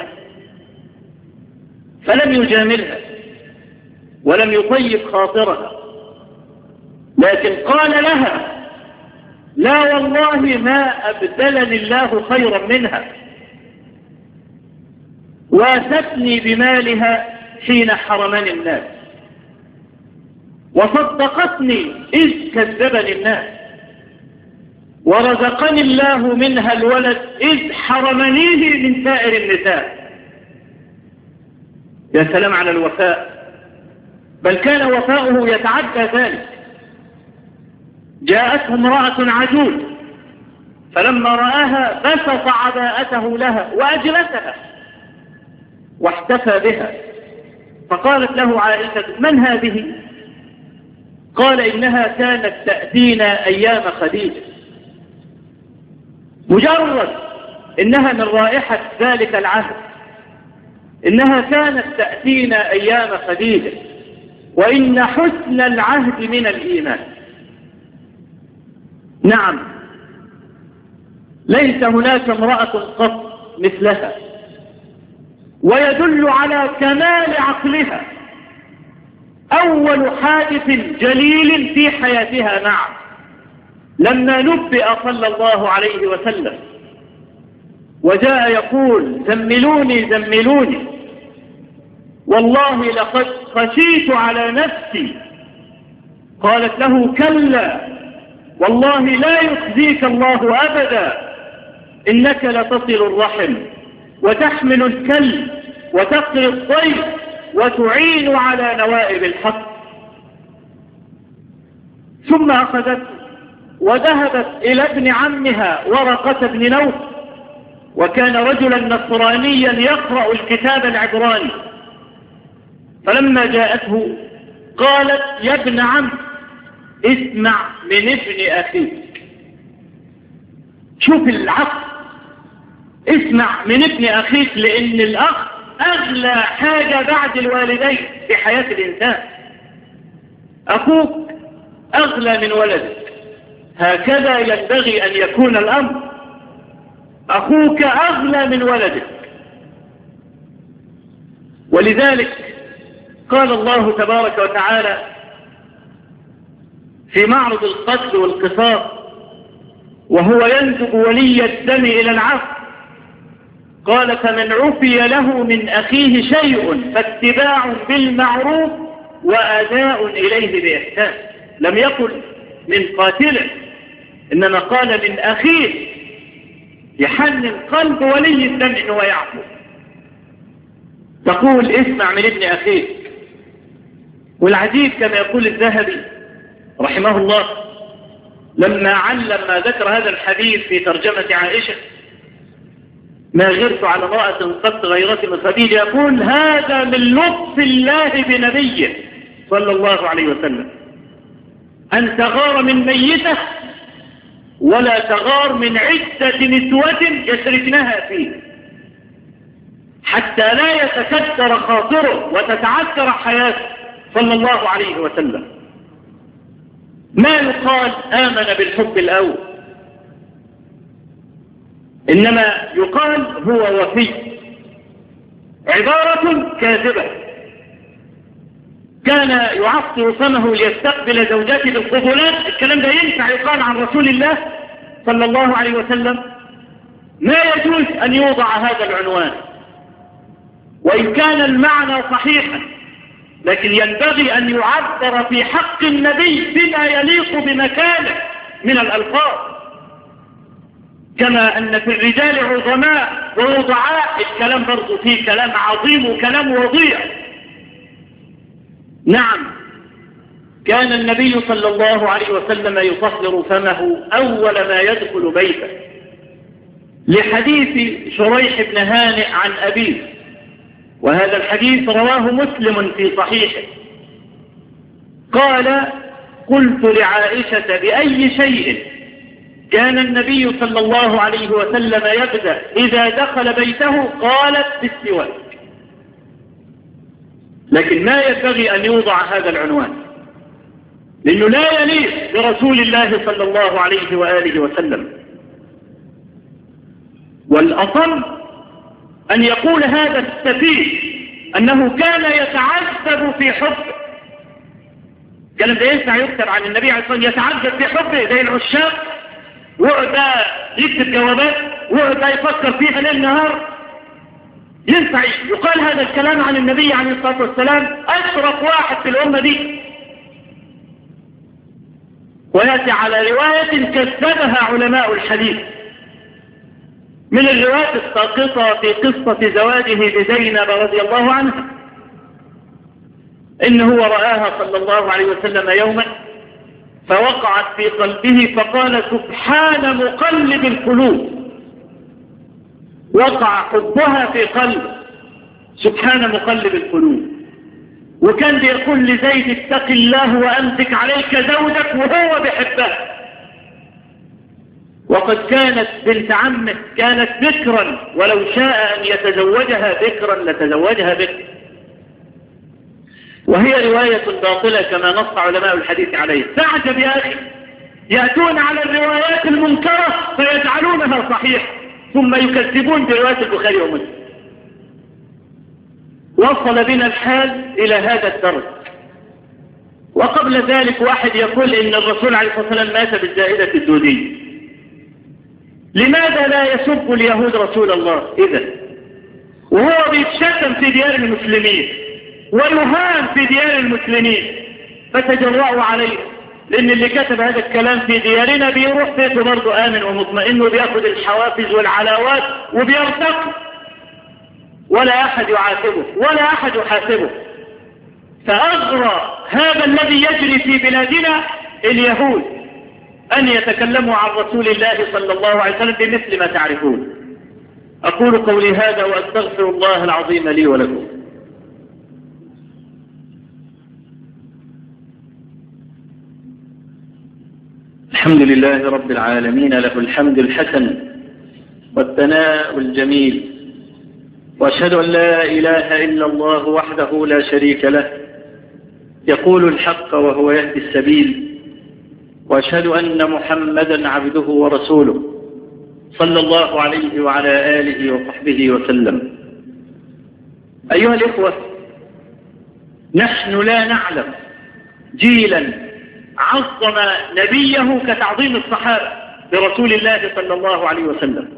فلم يجاملها ولم يطيب خاطرها، لكن قال لها: لا والله ما أبدلني الله خيرا منها. واستني بمالها حين حرمني الناس، وصدقتني إذ كذبني الناس، ورزقني الله منها الولد إذ حرمنيه من سائر النساء. يا سلام على الوفاء، بل كان وفاؤه يتعدى ذلك. جاءته امرأة عجوز فلما رآها بسط عباءته لها وأجلسها واحتفى بها، فقالت له عائشة: من هذه؟ قال: إنها كانت تأتينا أيام خديجة. مجرد إنها من رائحة ذلك العهد، إنها كانت تأتينا أيام خديجة، وإن حسن العهد من الإيمان. نعم، ليس هناك امرأة قط مثلها، ويدل على كمال عقلها أول حادث جليل في حياتها معه لما نبئ صلى الله عليه وسلم وجاء يقول: زملوني زملوني، والله لقد خشيت على نفسي. قالت له: كلا والله لا يخزيك الله أبدا، إنك لتصل الرحم وتحمل الكل وتقري الضيف وتعين على نوائب الحق. ثم أخذت وذهبت إلى ابن عمها ورقة بن نوف، وكان رجلا نصرانيا يقرأ الكتاب العبراني. فلما جاءته قالت: يا ابن عم اسمع من ابن أخيك. شوف العقل، اسمع من ابن أخيك، لأن الأخ أغلى حاجة بعد الوالدين في حياة الإنسان. أخوك أغلى من ولدك، هكذا ينبغي أن يكون الأمر. أخوك أغلى من ولدك. ولذلك قال الله تبارك وتعالى في معرض القتل والقصاص وهو ينسب ولي الدم إلى العفو، قال: فمن عفي له من أخيه شيء فاتباع بالمعروف وأداء إليه بإحسان. لم يقل من قاتله، إنما قال من أخيه، يحنن قلب ولي الدم إنه يعفو. تقول: اسمع من ابن أخيك. والعجيب كما يقول الذهبي رحمه الله لما ذكر هذا الحديث في ترجمة عائشة: ما غرت على امرأة قد غيرت من خديجة، يقول: هذا من لطف الله بنبيه صلى الله عليه وسلم. أن تغار من ميتة ولا تغار من عدة نسوة يشركنها فيه، حتى لا يتكدر خاطره وتتعثر حياته صلى الله عليه وسلم. ما يقال آمن بالحب الأول، إنما يقال هو وفي، عبارة كاذبة. كان يعصر فمه ليستقبل زوجاته بالقبلات، الكلام ده ينفع يقال عن رسول الله صلى الله عليه وسلم؟ ما يجوز أن يوضع هذا العنوان، وإن كان المعنى صحيحا، لكن ينبغي أن يعبر في حق النبي بما يليق بمكانه من الألفاظ، كما أن في الرجال عظماء ووضعاء، الكلام برضو فيه كلام عظيم وكلام وضيع. نعم، كان النبي صلى الله عليه وسلم يطهر فمه أول ما يدخل بيته، لحديث شريح بن هانئ عن أبيه، وهذا الحديث رواه مسلم في صحيحه. قال: قلت لعائشة: بأي شيء كان النبي صلى الله عليه وسلم يبدأ إذا دخل بيته؟ قالت: بالسواك. لكن ما ينبغي أن يوضع هذا العنوان، لأنه لا يليق برسول الله صلى الله عليه وآله وسلم. والأصل أن يقول هذا السفيه أنه كان يتعذب في حبه. الكلام ده ينفع يكتب عن النبي عليه الصلاة والسلام يتعذب في حبه زي العشاق، وقعد يكتب جوابات وقعد يفكر فيها ليل نهار؟ ينفع يقال هذا الكلام عن النبي عليه الصلاة والسلام؟ أشرف واحد في الأمة دي. ويأتي على رواية كذبها علماء الحديث، من الروايات الساقطة في قصة زواجه بزينب رضي الله عنها، إنه رآها صلى الله عليه وسلم يوما فوقعت في قلبه فقال: سبحان مقلب القلوب. وقع حبها في قلبه، سبحان مقلب القلوب. وكان بيقول لزيد: اتق الله وأمسك عليك زوجك، وهو بحبها. وقد كانت بنت عمه كانت بكرا، ولو شاء أن يتزوجها بكرا لتزوجها بكر. وهي رواية باطلة كما نص علماء الحديث عليه. تعجب يا أخي، يأتون على الروايات المنكرة فيجعلونها صحيحة، ثم يكذبون برواية البخاري ومسلم. وصل بنا الحال إلى هذا الدرج. وقبل ذلك واحد يقول إن الرسول عليه الصلاة والسلام مات بالزائدة الدودية. لماذا لا يسب اليهود رسول الله إذا، وهو بيتشتم في ديار المسلمين ويهان في ديار المسلمين؟ فتجرأوا عليه، لأن اللي كتب هذا الكلام في ديارنا بيروح بيته برضه آمن ومطمئن، وبيأخذ الحوافز والعلاوات وبيرتقي، ولا أحد يعاتبه ولا أحد يحاسبه. فأغرى هذا الذي يجري في بلادنا اليهود أن يتكلموا عن رسول الله صلى الله عليه وسلم بمثل ما تعرفون. أقول قولي هذا وأستغفر الله العظيم لي ولكم. الحمد لله رب العالمين، له الحمد الحسن والثناء الجميل، وأشهد أن لا إله إلا الله وحده لا شريك له، يقول الحق وهو يهدي السبيل، وأشهد أن محمدا عبده ورسوله صلى الله عليه وعلى آله وصحبه وسلم. أيها الإخوة، نحن لا نعلم جيلا عظم نبيه كتعظيم الصحابة برسول الله صلى الله عليه وسلم.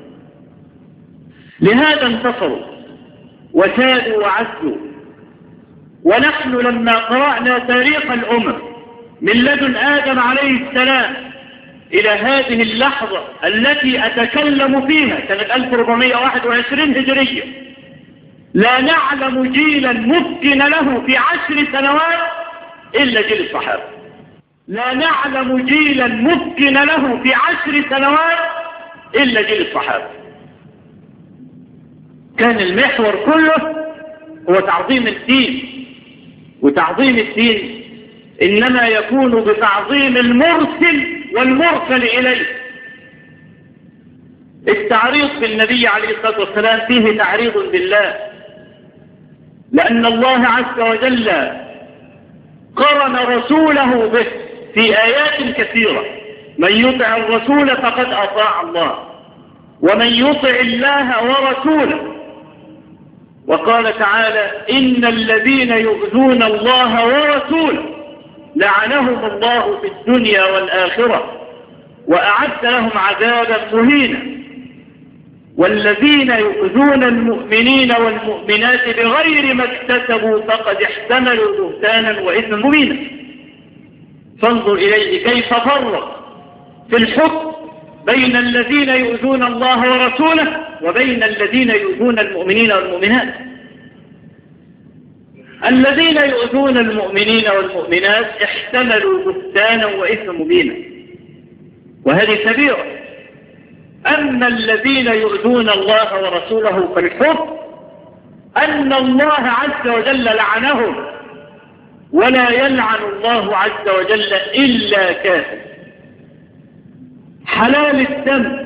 لهذا انتصروا وسادوا وعزوا. ونحن لما قرأنا تاريخ الأمم من لدن آدم عليه السلام إلى هذه اللحظة التي أتكلم فيها سنة 1421 هجرية، لا نعلم جيلا ممكن له في 10 سنوات إلا جيل الصحابة. لا نعلم جيلا ممكن له في 10 سنوات إلا جيل الصحابة. كان المحور كله هو تعظيم الدين، وتعظيم الدين
إنما يكون بتعظيم المرسل والمرسل إليه. التعريض بالنبي عليه الصلاة والسلام فيه تعريض بالله، لأن الله عز وجل قرن رسوله به في آيات كثيرة. من يطع الرسول فقد أطاع الله، ومن يطع الله ورسوله. وقال تعالى: إن الذين يؤذون الله ورسوله لعنهم الله في الدنيا والآخرة وأعد لهم عذابا مهينا. والذين يؤذون المؤمنين والمؤمنات بغير ما اكتسبوا فقد احتملوا بهتانا وإثما مبينا. فانظر إليه كيف فرق في الحكم بين الذين يؤذون الله ورسوله وبين الذين يؤذون المؤمنين والمؤمنات. الذين يؤذون المؤمنين والمؤمنات احتملوا بهتانا وإثما مبينا، وهذه كبيرة. أما الذين يؤذون الله ورسوله فالحكم أن الله عز وجل لعنهم، ولا يلعن الله عز وجل إلا كافر. حلال الدم،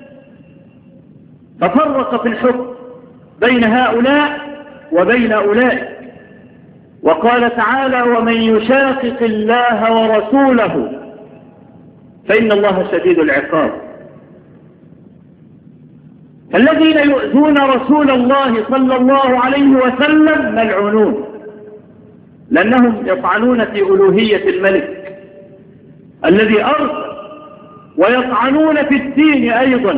ففرق في الحكم بين هؤلاء وبين أولئك، وقال تعالى: ومن يشاقق الله ورسوله فإن الله شديد العقاب. الذين يؤذون رسول الله صلى الله عليه وسلم ملعونون، لأنهم يطعنون في ألوهية الملك الذي أرسل، ويطعنون في الدين أيضا.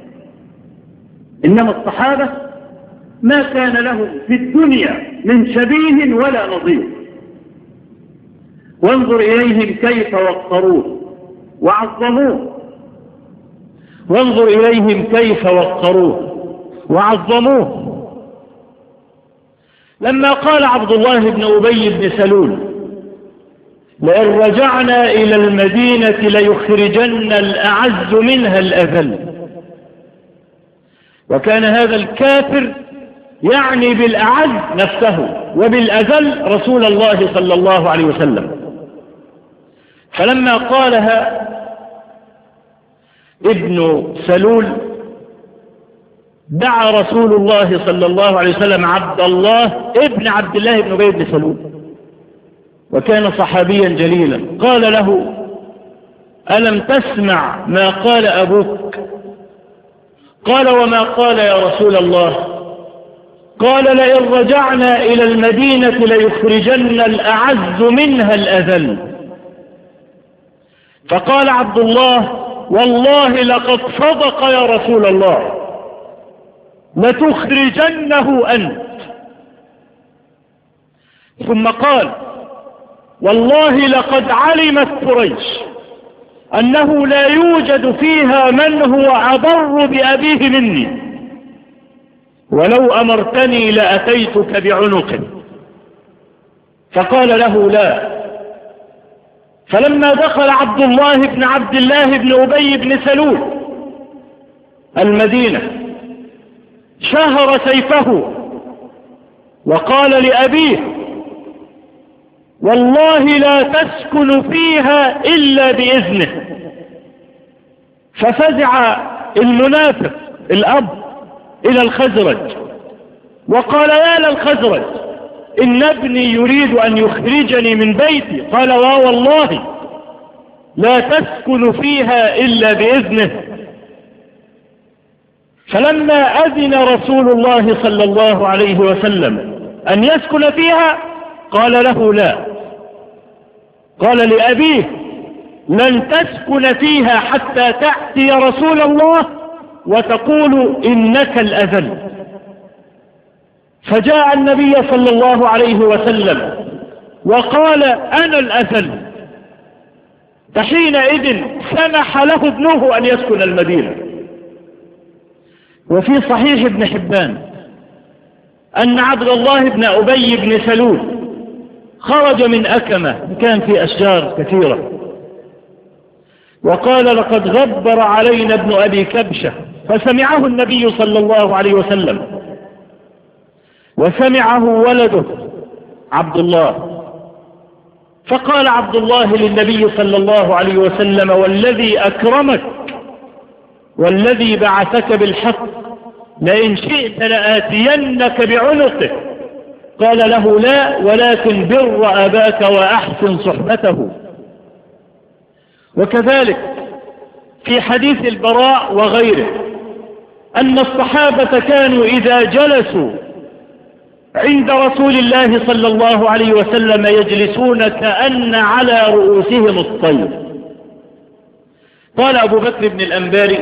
إنما الصحابة ما كان لهم في الدنيا من شبيه ولا نظير. وانظر إليهم كيف وقروه وعظموه، وانظر إليهم كيف وقروه وعظموه. لما قال عبد الله بن أبي بن سلول: لئن رجعنا إلى المدينة ليخرجن الأعز منها الأذل، وكان هذا الكافر يعني بالأعز نفسه وبالأذل رسول الله صلى الله عليه وسلم. فلما قالها ابن سلول دعا رسول الله صلى الله عليه وسلم عبد الله ابن عبد الله بن أبي بن سلول، وكان صحابيا جليلا. قال له: ألم تسمع ما قال أبوك؟ قال: وما قال يا رسول الله؟ قال: لئن رجعنا إلى المدينة ليخرجن الأعز منها الأذل. فقال عبد الله: والله لقد صدق يا رسول الله، لتخرجنه أنت. ثم قال: والله لقد علمت قريش أنه لا يوجد فيها من هو أبر بأبيه مني، ولو أمرتني لأتيتك بعنق. فقال له: لا. فلما دخل عبد الله بن عبد الله بن أبي بن سلول المدينة شهر سيفه وقال لأبيه: والله لا تسكن فيها إلا بإذنه. ففزع المنافق الأب إلى الخزرج وقال: يا للخزرج، إن ابني يريد أن يخرجني من بيتي. قال: والله لا تسكن فيها إلا بإذنه. فلما أذن رسول الله صلى الله عليه وسلم أن يسكن فيها قال له: لا. قال لأبيه: لن تسكن فيها حتى تأتي يا رسول الله وتقول إنك الأذل. فجاء النبي صلى الله عليه وسلم وقال: أنا الأذل. فحينئذ سمح له ابنه أن يسكن المدينة. وفي صحيح ابن حبان أن عبد الله بن أبي بن سلول خرج من أكمة، كان في أشجار كثيرة، وقال: لقد غبر علينا ابن أبي كبشة. فسمعه النبي صلى الله عليه وسلم، وسمعه ولده عبد الله،
فقال عبد الله للنبي صلى الله عليه وسلم: والذي أكرمك والذي بعثك بالحق لئن شئت لآتينك بعنقه. قال له: لا، ولكن بر أباك وأحسن صحبته. وكذلك في حديث البراء وغيره أن الصحابة كانوا إذا جلسوا عند رسول الله صلى الله عليه وسلم يجلسون كأن على رؤوسهم الطير. قال أبو بكر بن الأنباري: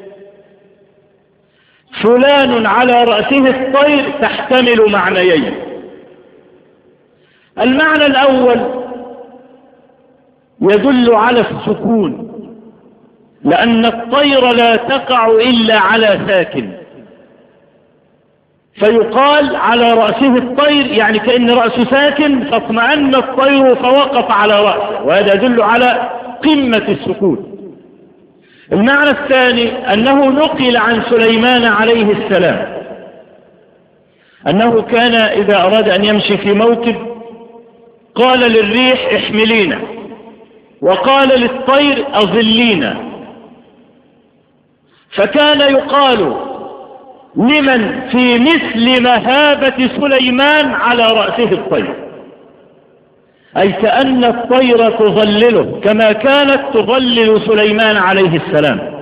فلان على رأسه الطير تحتمل معنيين. المعنى الأول يدل على السكون، لأن الطير لا تقع إلا على ساكن، فيقال على رأسه الطير يعني كأن رأسه ساكن فاطمأن الطير فوقف على رأسه، وهذا يدل على قمة السكون. المعنى الثاني أنه نقل عن سليمان عليه السلام أنه كان إذا أراد أن يمشي في موكب قال للريح: احملينا، وقال للطير: أظلينا. فكان يقال لمن في مثل مهابة سليمان على رأسه الطير، أي كأن الطير تظلله كما كانت تظلل سليمان عليه السلام.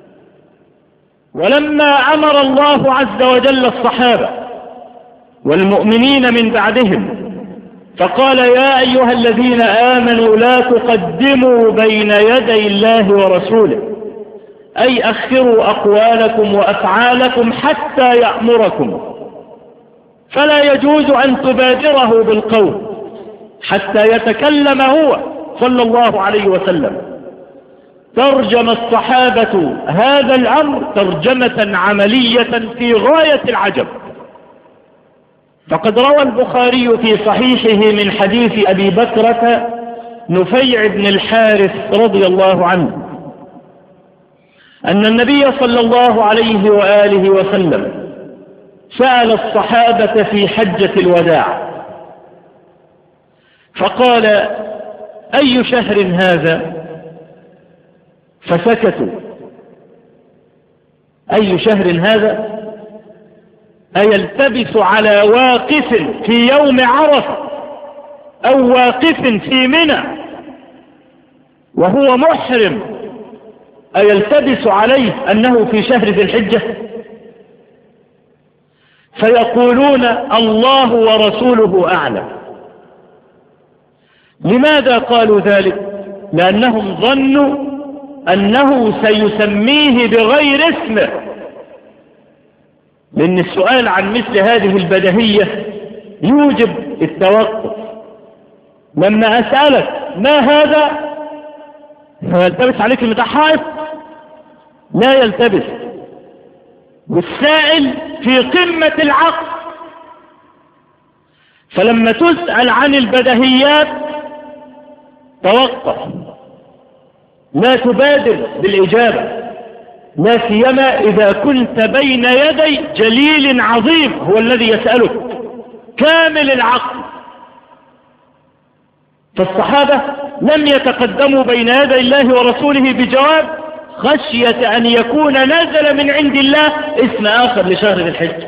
ولما أمر الله عز وجل الصحابة والمؤمنين من بعدهم فقال: يا أيها الذين آمنوا لا تقدموا بين يدي الله ورسوله، أي أخروا أقوالكم وأفعالكم حتى يأمركم، فلا يجوز أن تبادره بالقول حتى يتكلم هو صلى الله عليه وسلم. ترجم الصحابة هذا الأمر ترجمة عملية في غاية العجب. فقد روى البخاري في صحيحه من حديث أبي بكرة نفيع بن الحارث رضي الله عنه أن النبي صلى الله عليه وآله وسلم سأل الصحابة في حجة الوداع فقال: أي شهر هذا؟ فسكتوا. أي شهر هذا؟ أيلتبس على واقف في يوم عرفة أو واقف في منى وهو محرم أيلتبس عليه أنه في شهر ذي الحجة؟ فيقولون: الله ورسوله أعلم. لماذا قالوا ذلك؟ لأنهم ظنوا أنه سيسميه بغير اسمه، لأن السؤال عن مثل هذه البدهية يوجب التوقف. لما أسألك ما هذا فيلتبس عليك المتحائف؟ لا يلتبس. والسائل في قمة العقل، فلما تسأل عن البدهيات توقف، لا تبادر بالإجابة، لا سيما إذا كنت بين يدي جليل عظيم هو الذي يسألك كامل العقل. فالصحابة لم يتقدموا بين يدي الله ورسوله بجواب خشية أن يكون نزل من عند الله اسم آخر لشهر ذي الحجة.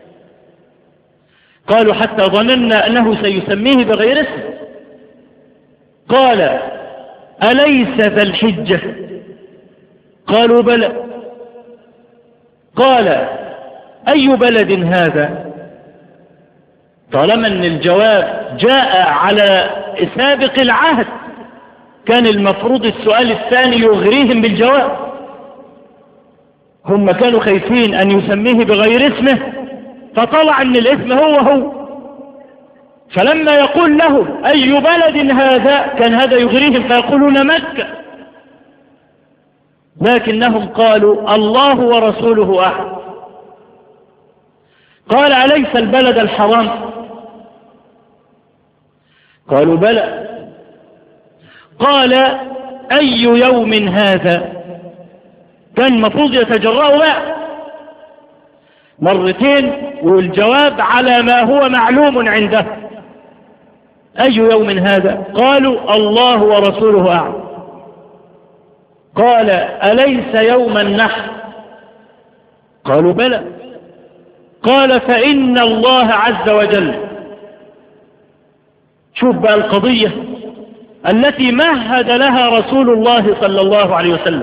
قالوا: حتى ظننا أنه سيسميه بغير اسم. قال: أليس ذا الحجة؟ قالوا: بلى. قال: أي بلد هذا؟ طالما أن الجواب جاء على سابق العهد كان المفروض السؤال الثاني يغريهم بالجواب. هم كانوا خايفين أن يسميه بغير اسمه، فطلع أن الاسم هو. فلما يقول لهم أي بلد هذا كان هذا يغريهم فيقولون مكة، لكنهم قالوا: الله ورسوله أعلم. قال: أليس البلد الحرام؟ قالوا: بلى. قال: أي يوم هذا؟ كان المفروض يتجرأوا بقى مرتين والجواب على ما هو معلوم عنده. أي يوم هذا؟ قالوا الله ورسوله أعلم. قال أليس يوم النحر؟ قالوا بلى. قال فإن الله عز وجل، شوف بقى القضية التي مهد لها رسول الله صلى الله عليه وسلم،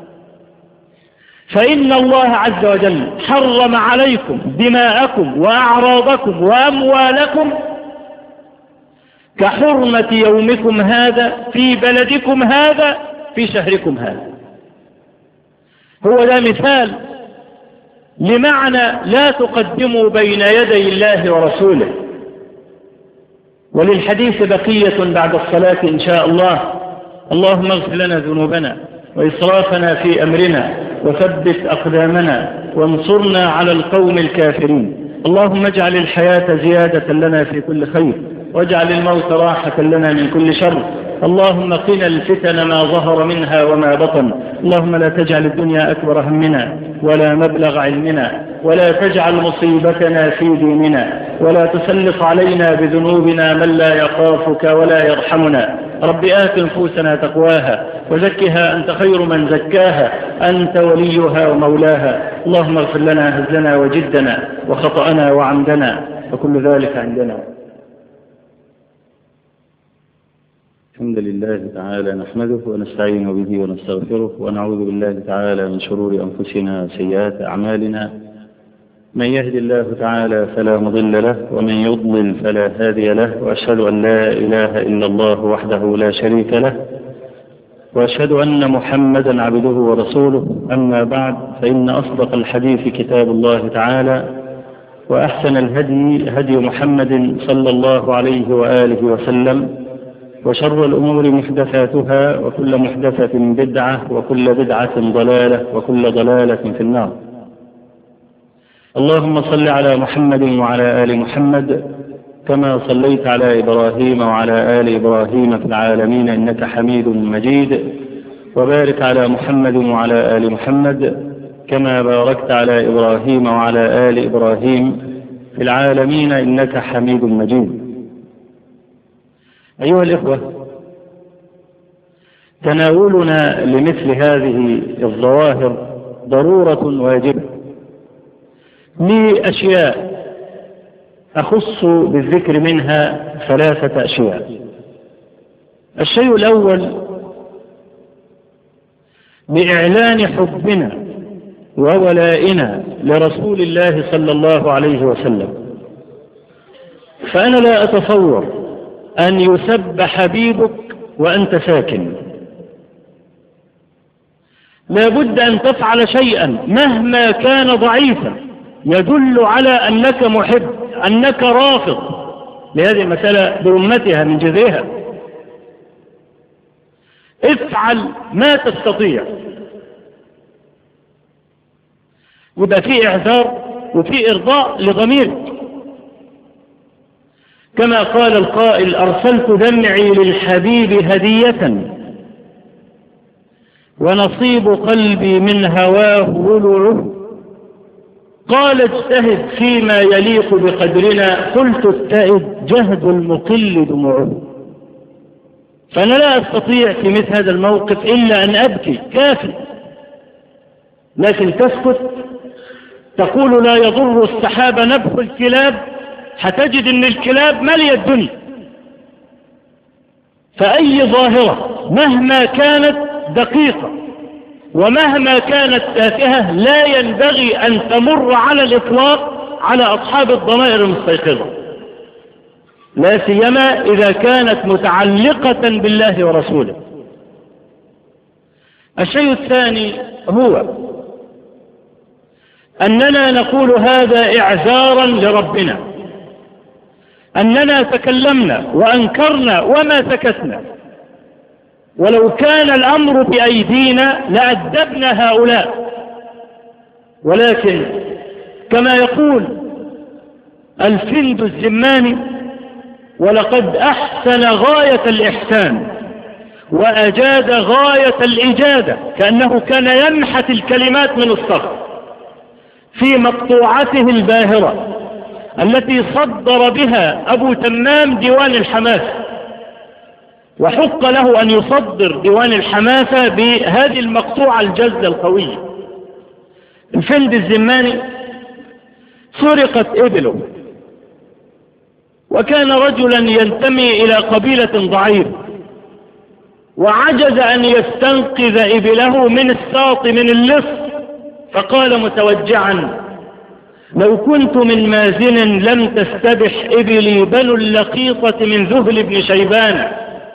فإن الله عز وجل حرم عليكم دماءكم وأعراضكم وأموالكم كحرمة يومكم هذا في بلدكم هذا في شهركم هذا. هو ده مثال لمعنى لا تقدموا بين يدي الله ورسوله. وللحديث بقية بعد الصلاة إن شاء الله. اللهم اغفر لنا ذنوبنا وإسرافنا في أمرنا وثبت أقدامنا وانصرنا على القوم الكافرين. اللهم اجعل الحياة زيادة لنا في كل خير واجعل الموت راحة لنا من كل شر. اللهم قنا الفتن ما ظهر منها وما بطن. اللهم لا تجعل الدنيا أكبر همنا ولا مبلغ علمنا ولا تجعل مصيبتنا في ديننا ولا تسلط علينا بذنوبنا من لا يخافك ولا يرحمنا. رب آت نفوسنا تقواها وزكها أنت خير من زكاها أنت وليها ومولاها. اللهم اغفر لنا هزلنا وجدنا وخطأنا وعمدنا وكل ذلك عندنا.
الحمد لله تعالى نحمده ونستعين به ونستغفره ونعوذ بالله تعالى من شرور أنفسنا وسيئات أعمالنا. من يهد الله تعالى فلا مضل له ومن يضلل فلا هادي له، وأشهد أن لا إله إلا الله وحده لا شريك له، وأشهد أن محمدا عبده ورسوله. أما بعد، فإن أصدق الحديث كتاب الله تعالى، وأحسن الهدي هدي محمد صلى الله عليه وآله وسلم، وشر الأمور محدثاتها وكل محدثة بدعة وكل بدعة ضلالة وكل ضلالة في النار. اللهم صل على محمد وعلى آل محمد كما صليت على إبراهيم وعلى آل إبراهيم في العالمين إنك حميد مجيد، وبارك على محمد وعلى آل محمد كما باركت على إبراهيم وعلى آل إبراهيم في العالمين إنك حميد مجيد. أيها الإخوة، تناولنا لمثل هذه الظواهر ضرورة واجبة لأشياء أخص بالذكر منها 3 أشياء. الشيء الأول بإعلان حبنا وولائنا لرسول الله صلى الله عليه وسلم. فأنا لا أتصور أن يسب حبيبك وأنت ساكن. لا بد أن تفعل شيئا مهما كان ضعيفا يدل على أنك محب، أنك رافض لهذه المسألة برمتها من جذرها. افعل ما تستطيع. يبقى في إعذار وفي إرضاء لضميرك، كما قال القائل: أرسلت دمعي للحبيب هدية ونصيب قلبي من هواه ولعه. قال: اجتهد فيما يليق بقدرنا. قلت: ابتعد جهد المقل دموعه. فأنا لا أستطيع في مثل هذا الموقف إلا أن أبكي، كافي. لكن تسكت، تقول: لا يضر السحاب نبح الكلاب، هتجد ان الكلاب مالية الدنيا. فأي ظاهرة مهما كانت دقيقة ومهما كانت تافهة لا ينبغي أن تمر على الإطلاق على أصحاب الضمائر المستيقظة، لا سيما إذا كانت متعلقة بالله ورسوله. الشيء الثاني هو أننا نقول هذا إعذارا لربنا، أننا تكلمنا وأنكرنا وما سكتنا، ولو كان الأمر بأيدينا لأدبنا هؤلاء. ولكن كما يقول الفند الزماني: ولقد أحسن غاية الإحسان وأجاد غاية الإجادة، كأنه كان ينحت الكلمات من الصخر في مقطوعته الباهرة التي صدر بها أبو تمام ديوان الحماس وحق له أن يصدر ديوان الحماسة بهذه المقطوعة الجزة القوية. الفند الزماني سرقت إبله، وكان رجلا ينتمي إلى قبيلة ضعيف، وعجز أن يستنقذ إبله من الساط من اللص، فقال متوجعا: لو كنت من مازن لم تستبح إبلي بنو اللقيطة من ذهل بن شيبان،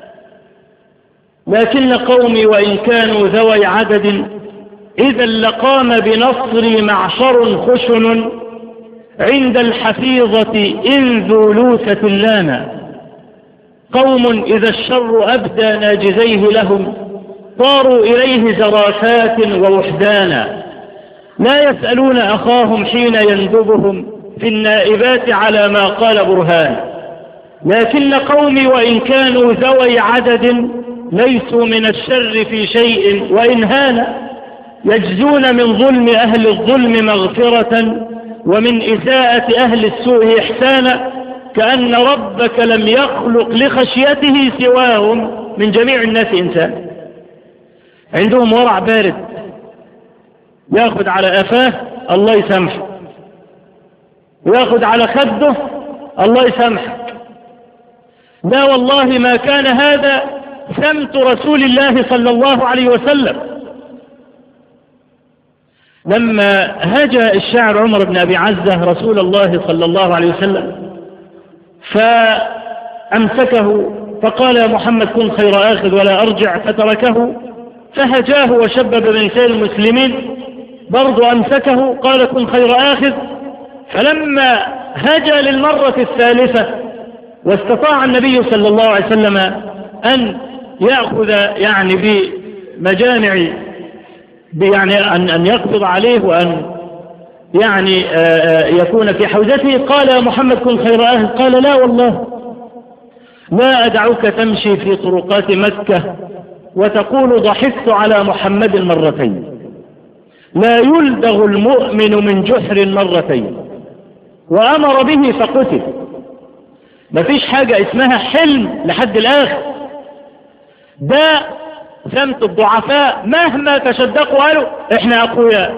لكن قومي وإن كانوا ذوي عدد إذا لقام بنصري معشر خشن عند الحفيظة إن ذو لوثة لانا، قوم إذا الشر أبدى ناجزيه لهم طاروا إليه زرافات ووحدانا، لا يسألون أخاهم حين يندبهم في النائبات على ما قال برهان، لكن قومي وإن كانوا ذوي عدد ليسوا من الشر في شيء وإن هان، يجزون من ظلم أهل الظلم مغفرة ومن إساءة أهل السوء إحسانا، كأن ربك لم يخلق لخشيته سواهم من جميع الناس إنسان. عندهم ورع بارد، ياخد على أفاه الله يسامحه، وياخد على خده الله يسامحك. لا والله ما كان هذا سمت رسول الله صلى الله عليه وسلم. لما هجا الشاعر عمر بن أبي عزة رسول الله صلى الله عليه وسلم فأمسكه فقال: يا محمد كن خير آخذ ولا أرجع، فتركه، فهجاه وشبب من سير المسلمين، برضو أمسكه قال: كن خير آخذ. فلما هجا للمرة الثالثة واستطاع النبي صلى الله عليه وسلم أن يأخذ يعني بمجامع يعني أن يقبض عليه وأن يعني يكون في حوزته، قال: يا محمد كن خير آخذ. قال: لا والله لا أدعوك تمشي في طرقات مكة وتقول ضحكت على محمد مرتين، لا يلدغ المؤمن من جحر مرتين. وأمر به فقتل. مفيش حاجة اسمها حلم لحد الآخر، ده سمت الضعفاء مهما تشدقوا قالوا احنا أقوياء.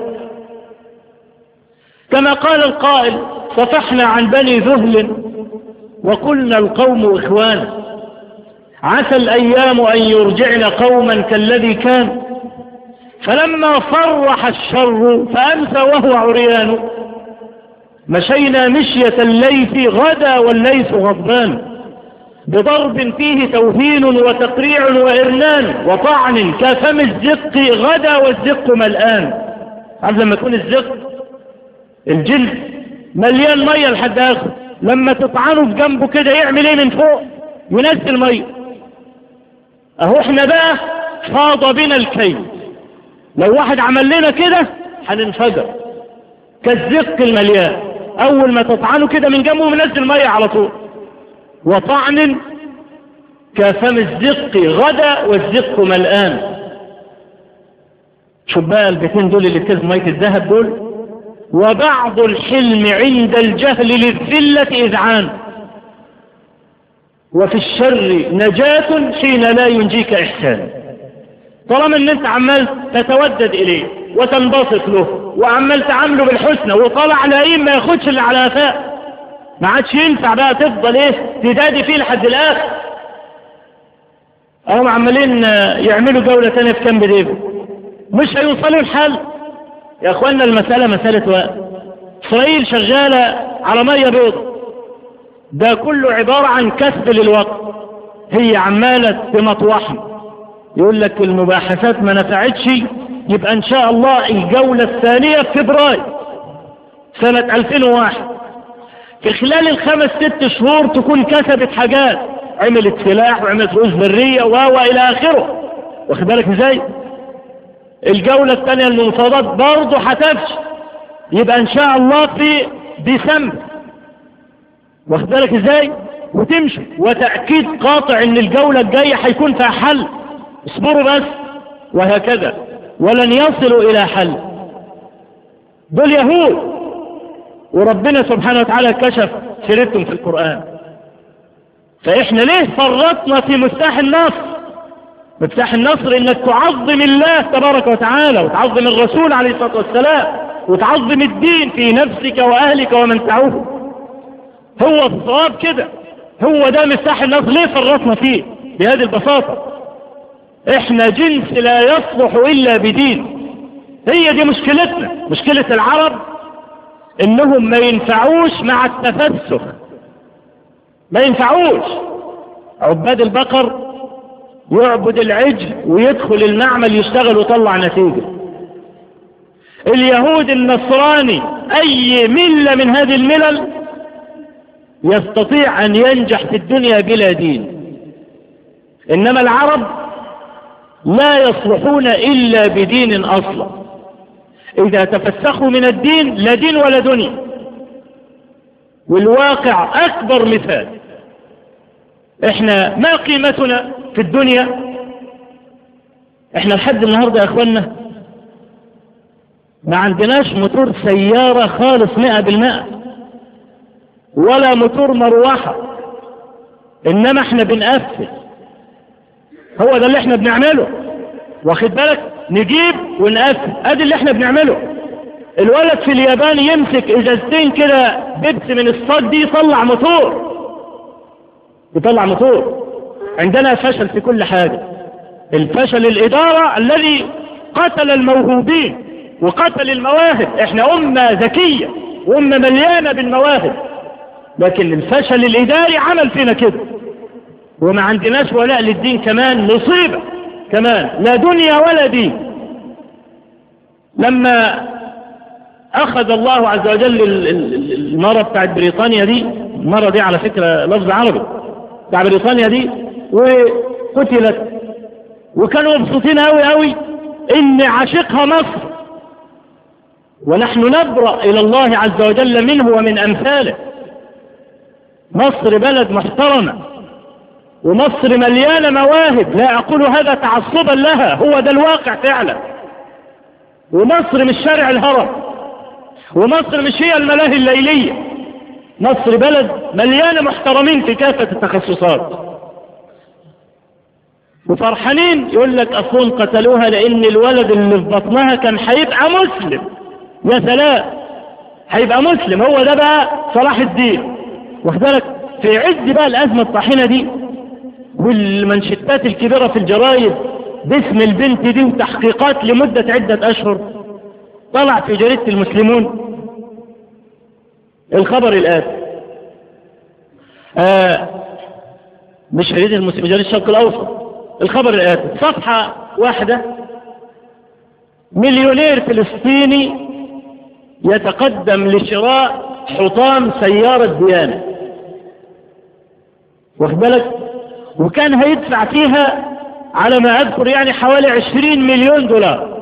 كما قال القائل: صفحنا عن بني ذهل وقلنا القوم إخوان، عسى الأيام أن يرجعن قوما كالذي كان، فلما فرح الشر فأمسى وهو عريان، مشينا مشية الليث غدا والليث غضبان، بضرب فيه توهين وتقريع وإرنان، وطعن كفم الزق غدا والزق ملآن. عارف لما يكون الزق الجلد مليان مية لحد آخر، لما تطعنه في جنبه كده يعمل ايه من فوق؟ ينزل مية. اهو احنا بقى فاض بنا الكيل، لو واحد عمل لنا كده هننفجر كالزق المليان، اول ما تطعنه كده من جنبه منزل مية على طول. وطعن كفم الزق غدا والزق ملآن. شوف بقى البيتين دول اللي كذب مية الذهب دول: وبعض الحلم عند الجهل للذلة إذعان، وفي الشر نجاة حين لا ينجيك إحسان. طالما ان انت عمال تتودد إليه وتنبسط له وعمال تعامله بالحسنى وطالع لاقيم ما ياخدش اللي على قفاه، ما عادش ينفع بقى تفضل ايه تدادي فيه لحد الآخر. هم عمالين يعملوا جولة تانية في كامب ديفيد، مش هيوصلوا الحل يا اخوانا. المسألة مسألة وقت. إسرائيل شغالة على مية بيض، ده كله عبارة عن كسب للوقت. هي عمالة بمطوحنا، يقول لك المباحثات ما نفعتش، يبقى ان شاء الله الجولة الثانية في فبراير سنة 2001. في خلال 5-6 شهور تكون كسبت حاجات، عملت سلاح وعملت رؤوس برية والى اخره. واخد بالك ازاي؟ الجولة الثانية المنفضات برضه هتفشل، يبقى ان شاء الله في ديسمبر. واخد بالك ازاي؟ وتمشي. وتأكيد قاطع ان الجولة الجاية هيكون فيها حل، اصبروا بس، وهكذا، ولن يصلوا الى حل. دول يهود، وربنا سبحانه وتعالى كشف سيرتهم في القرآن. فإحنا ليه فرطنا في مفتاح النصر؟ مفتاح النصر إنك تعظم الله تبارك وتعالى، وتعظم الرسول عليه الصلاة والسلام، وتعظم الدين في نفسك وأهلك ومن تعوه. هو الصواب كده، هو ده مفتاح النصر. ليه فرطنا فيه بهذه البساطة؟ إحنا جنس لا يصلح إلا بدين. هي دي مشكلتنا، مشكلة العرب إنهم ما ينفعوش مع التفسخ، ما ينفعوش. عباد البقر يعبد العجل ويدخل المعمل يشتغل ويطلع نتيجة. اليهود النصراني أي ملة من هذه الملل يستطيع أن ينجح في الدنيا بلا دين. إنما العرب لا يصلحون إلا بدين أصلا. إذا تفسخوا من الدين لا دين ولا دنيا. والواقع أكبر مثال. إحنا ما قيمتنا في الدنيا؟ إحنا لحد النهاردة يا أخوانا ما عندناش موتور سيارة خالص 100%، ولا موتور مروحة، إنما إحنا بنقفل. هو ده اللي إحنا بنعمله، واخد بالك؟ نجيب ونقفل، ادي اللي احنا بنعمله. الولد في اليابان يمسك ازازتين كده بيبسي من الصاج دي يطلع موتور، يطلع موتور. عندنا فشل في كل حاجة. الفشل الإدارة الذي قتل الموهوبين وقتل المواهب. احنا أمة ذكية وأمة مليانة بالمواهب، لكن الفشل الإداري عمل فينا كده. وما عندناش ولاء للدين كمان، مصيبة كمان، لا دنيا ولا دين. لما أخذ الله عز وجل المرة بتاعت بريطانيا دي، المرة دي على فكرة لفظ عربي، بتاع بريطانيا دي، وقتلت، وكانوا مبسوطين أوي أوي إن عاشقها مصر، ونحن نبرأ إلى الله عز وجل منه ومن أمثاله. مصر بلد محترمة، ومصر مليانة مواهب، لا أقول هذا تعصبا لها، هو ده الواقع فعلا. ومصر مش شارع الهرم، ومصر مش هي الملاهي الليلية. مصر بلد مليانة محترمين في كافة التخصصات، وفرحانين. يقول لك أصلا قتلوها لأن الولد اللي في بطنها كان هيبقى مسلم. يا سلام، هيبقى مسلم، هو ده بقى صلاح الدين. واخد بالك؟ في عز بقى الأزمة الطاحنة دي والمنشطات الكبيرة في الجرايد باسم البنت دي وتحقيقات لمدة عدة أشهر، طلع في جريدة المسلمون الخبر الآتي. مش جريدة المسلمون، جريدة الشرق الأوسط. الخبر الآتي، صفحة واحدة: مليونير فلسطيني يتقدم لشراء حطام سيارة ديانة. واخد بالك؟ وكان هيدفع فيها على ما أذكر يعني حوالي 20 مليون دولار.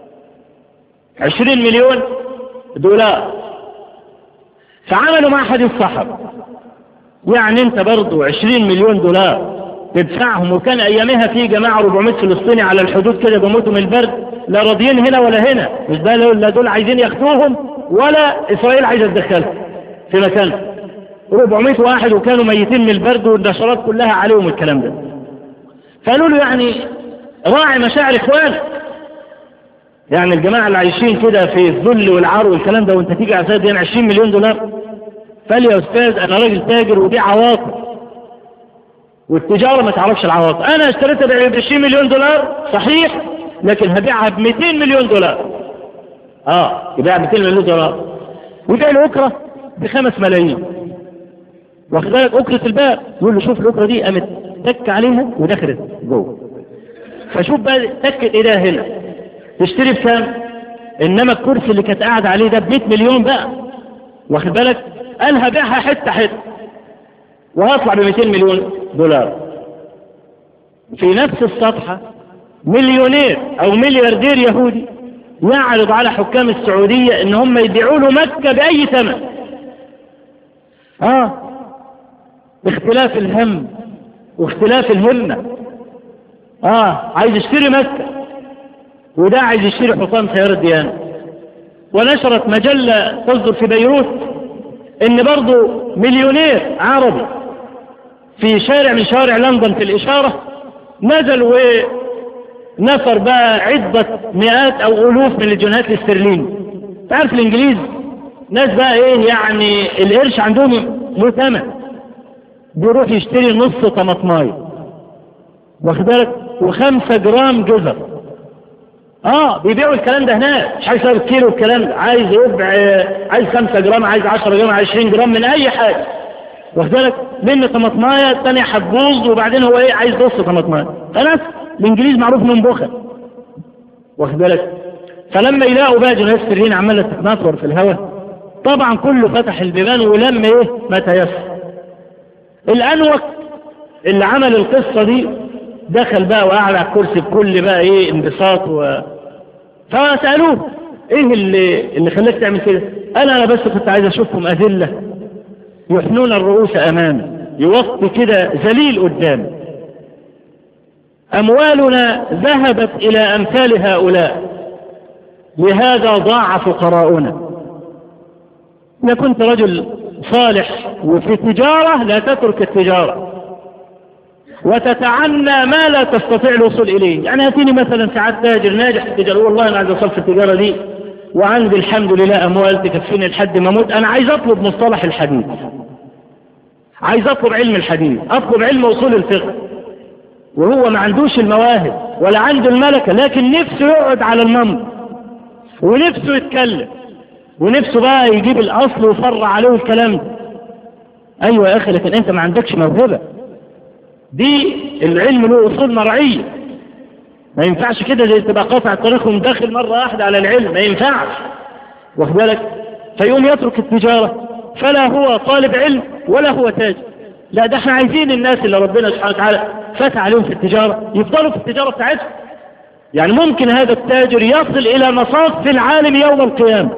20 مليون دولار. فعملوا مع أحد الصحابة، يعني انت برضو 20 مليون دولار تدفعهم، وكان ايامها في جماعة 400 فلسطيني على الحدود كده بيموتوا من البرد، لا راضيين هنا ولا هنا، مش ده لا دول عايزين ياخدوهم ولا اسرائيل عايزة تدخلهم في مكانهم. 400 واحد وكانوا ميتين من البرد والنشرات كلها عليهم الكلام ده. فقالوا له يعني راعي مشاعر اخوانك، يعني الجماعة اللي عايشين كده في الذل والعار والكلام ده، وانت تيجي على سيد يعني 20 مليون دولار. قال يا استاذ انا راجل تاجر ودي عواطف، والتجارة ما تعرفش العواطف. انا اشتريتها ب 20 مليون دولار صحيح، لكن هبيعها ب 200 مليون دولار. يبيعها ب 200 مليون دولار، ويبيع الأكرة ب5 ملايين. واخد بالك؟ أكرة الباب. يقول له شوف الأكرة دي، قامت تك عليها ودخلت جوه. فشوف بقى تكت ايديها هنا تشتري بكام؟ انما الكرسي اللي كانت قاعد عليه ده ب 100 مليون بقى. واخد بالك؟ قال هبيعها حته حته وهطلع ب 200 مليون دولار. في نفس الصفحه مليونير او ملياردير يهودي يعرض على حكام السعوديه ان هم يبيعوا له مكه باي ثمن. اختلاف الهم واختلاف الهمه. عايز يشتري مكه، وده عايز يشتري حطام سيارة ديانة. ونشرت مجلة تصدر في بيروت ان برضو مليونير عربي في شارع من شوارع لندن في الإشارة، نزل ونفر بقى عدة مئات أو ألوف من الجنيهات الاسترلينية. تعرف الإنجليز ناس بقى إيه يعني القرش عندهم له ثمن، بيروح يشتري نص طماطمايه واخد بالك و5 جرام جزر. بيبيعوا الكلام ده هناك، مش عايز يساوي كيلو الكلام ده، عايز يبيع عايز 5 جرام، عايز 10 جرام، 20 جرام من اي حاجه واخد بالك، لان طماطمايه الثانيه هتبوظ، وبعدين هو ايه عايز نص طماطمايه. فناس الانجليز معروف انهم بخل واخد بالك. فلما يلاقوا بقى جنيهات استرلينيه عماله تتنطور في الهواء، طبعا كله فتح البيبان ولم ايه ما تيسر. الانوك اللي عمل القصه دي دخل بقى وقعد على الكرسي بكل بقى ايه انبساط فسألوه ايه اللي خلاك تعمل كده؟ قال انا بس كنت عايز اشوفهم اذلة يحنون الرؤوس امامي، يوطي كده ذليل قدامي. اموالنا ذهبت الى امثال هؤلاء، لهذا ضاع فقراؤنا. اذا كنت رجل صالح وفي تجارة لا تترك التجارة وتتعنى ما لا تستطيع الوصول إليه. يعني هاتيني مثلا ساعات تاجر ناجح في التجارة، والله أنا عايز أوصل في التجارة دي وعندي الحمد لله أموال تكفيني لحد ما أموت، أنا عايز أطلب مصطلح الحديث، عايز أطلب علم الحديث، أطلب علم أصول الفقه، وهو ما عندوش المواهب ولا عنده الملكة، لكن نفسه يقعد على المنبر ونفسه يتكلم ونفسه بقى يجيب الأصل ويفرع عليه الكلام ده. أيوة يا أخي، لكن أنت ما عندكش موهبة. دي العلم له أصول مرعية، ما ينفعش كده زي تبقى قاطع الطريق ومدخل مرة واحدة على العلم، ما ينفعش واخد بالك. فيقوم يترك التجارة، فلا هو طالب علم ولا هو تاجر. لا، ده احنا عايزين الناس اللي ربنا سبحانه وتعالى فتح عليهم في التجارة يفضلوا في التجارة بتاعتهم. يعني ممكن هذا التاجر يصل إلى مصاف في العالم يوم القيامة.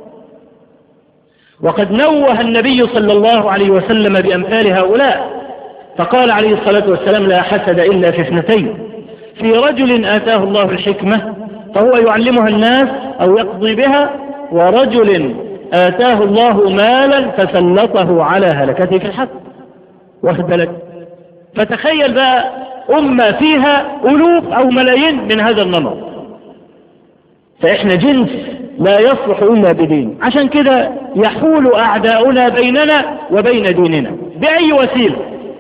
وقد نوه النبي صلى الله عليه وسلم بأمثال هؤلاء، فقال عليه الصلاة والسلام: لا حسد إلا في اثنتين، في رجل آتاه الله الحكمة فهو يعلمها الناس أو يقضي بها، ورجل آتاه الله مالا فسلطه على هلكته في الحق. واخد بالك؟ فتخيل بقى أمة فيها ألوف أو ملايين من هذا النمط. فإحنا جنس لا يصلح إلا بدين، عشان كده يحول أعداؤنا بيننا وبين ديننا بأي وسيلة.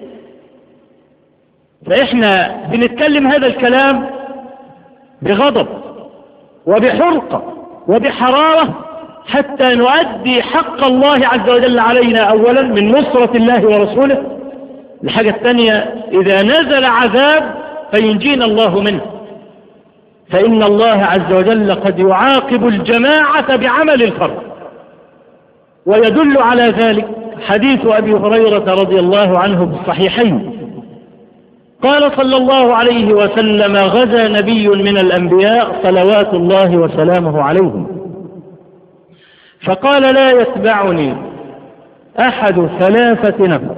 فإحنا بنتكلم هذا الكلام بغضب وبحرقة وبحرارة حتى نؤدي حق الله عز وجل علينا، أولا من نصرة الله ورسوله، الحاجة الثانية إذا نزل عذاب فينجينا الله منه، فإن الله عز وجل قد يعاقب الجماعة بعمل الفرد. ويدل على ذلك حديث أبي هريرة رضي الله عنه بالصحيحين، قال صلى الله عليه وسلم: غزا نبي من الأنبياء صلوات الله وسلامه عليهم، فقال: لا يتبعني أحد 3 نفر،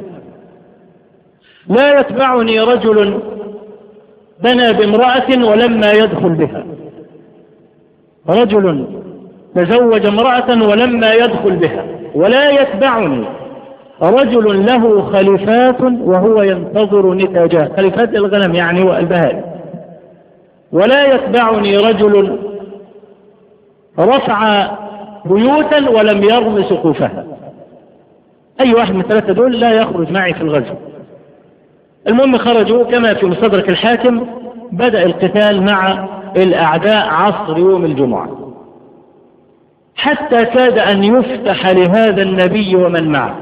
لا يتبعني رجل بنى بامرأة ولما يدخل بها، رجل تزوج امرأة ولما يدخل بها، ولا يتبعني رجل له خليفات وهو ينتظر نتاجها، خليفات الغنم يعني والبهائم، ولا يتبعني رجل رفع بيوتا ولم يرم سقوفها. أي واحد من 3 دول لا يخرج معي في الغزو. المهم خرجوا كما في مستدرك الحاكم، بدأ القتال مع الأعداء عصر يوم الجمعة، حتى كاد أن يفتح لهذا النبي ومن معه،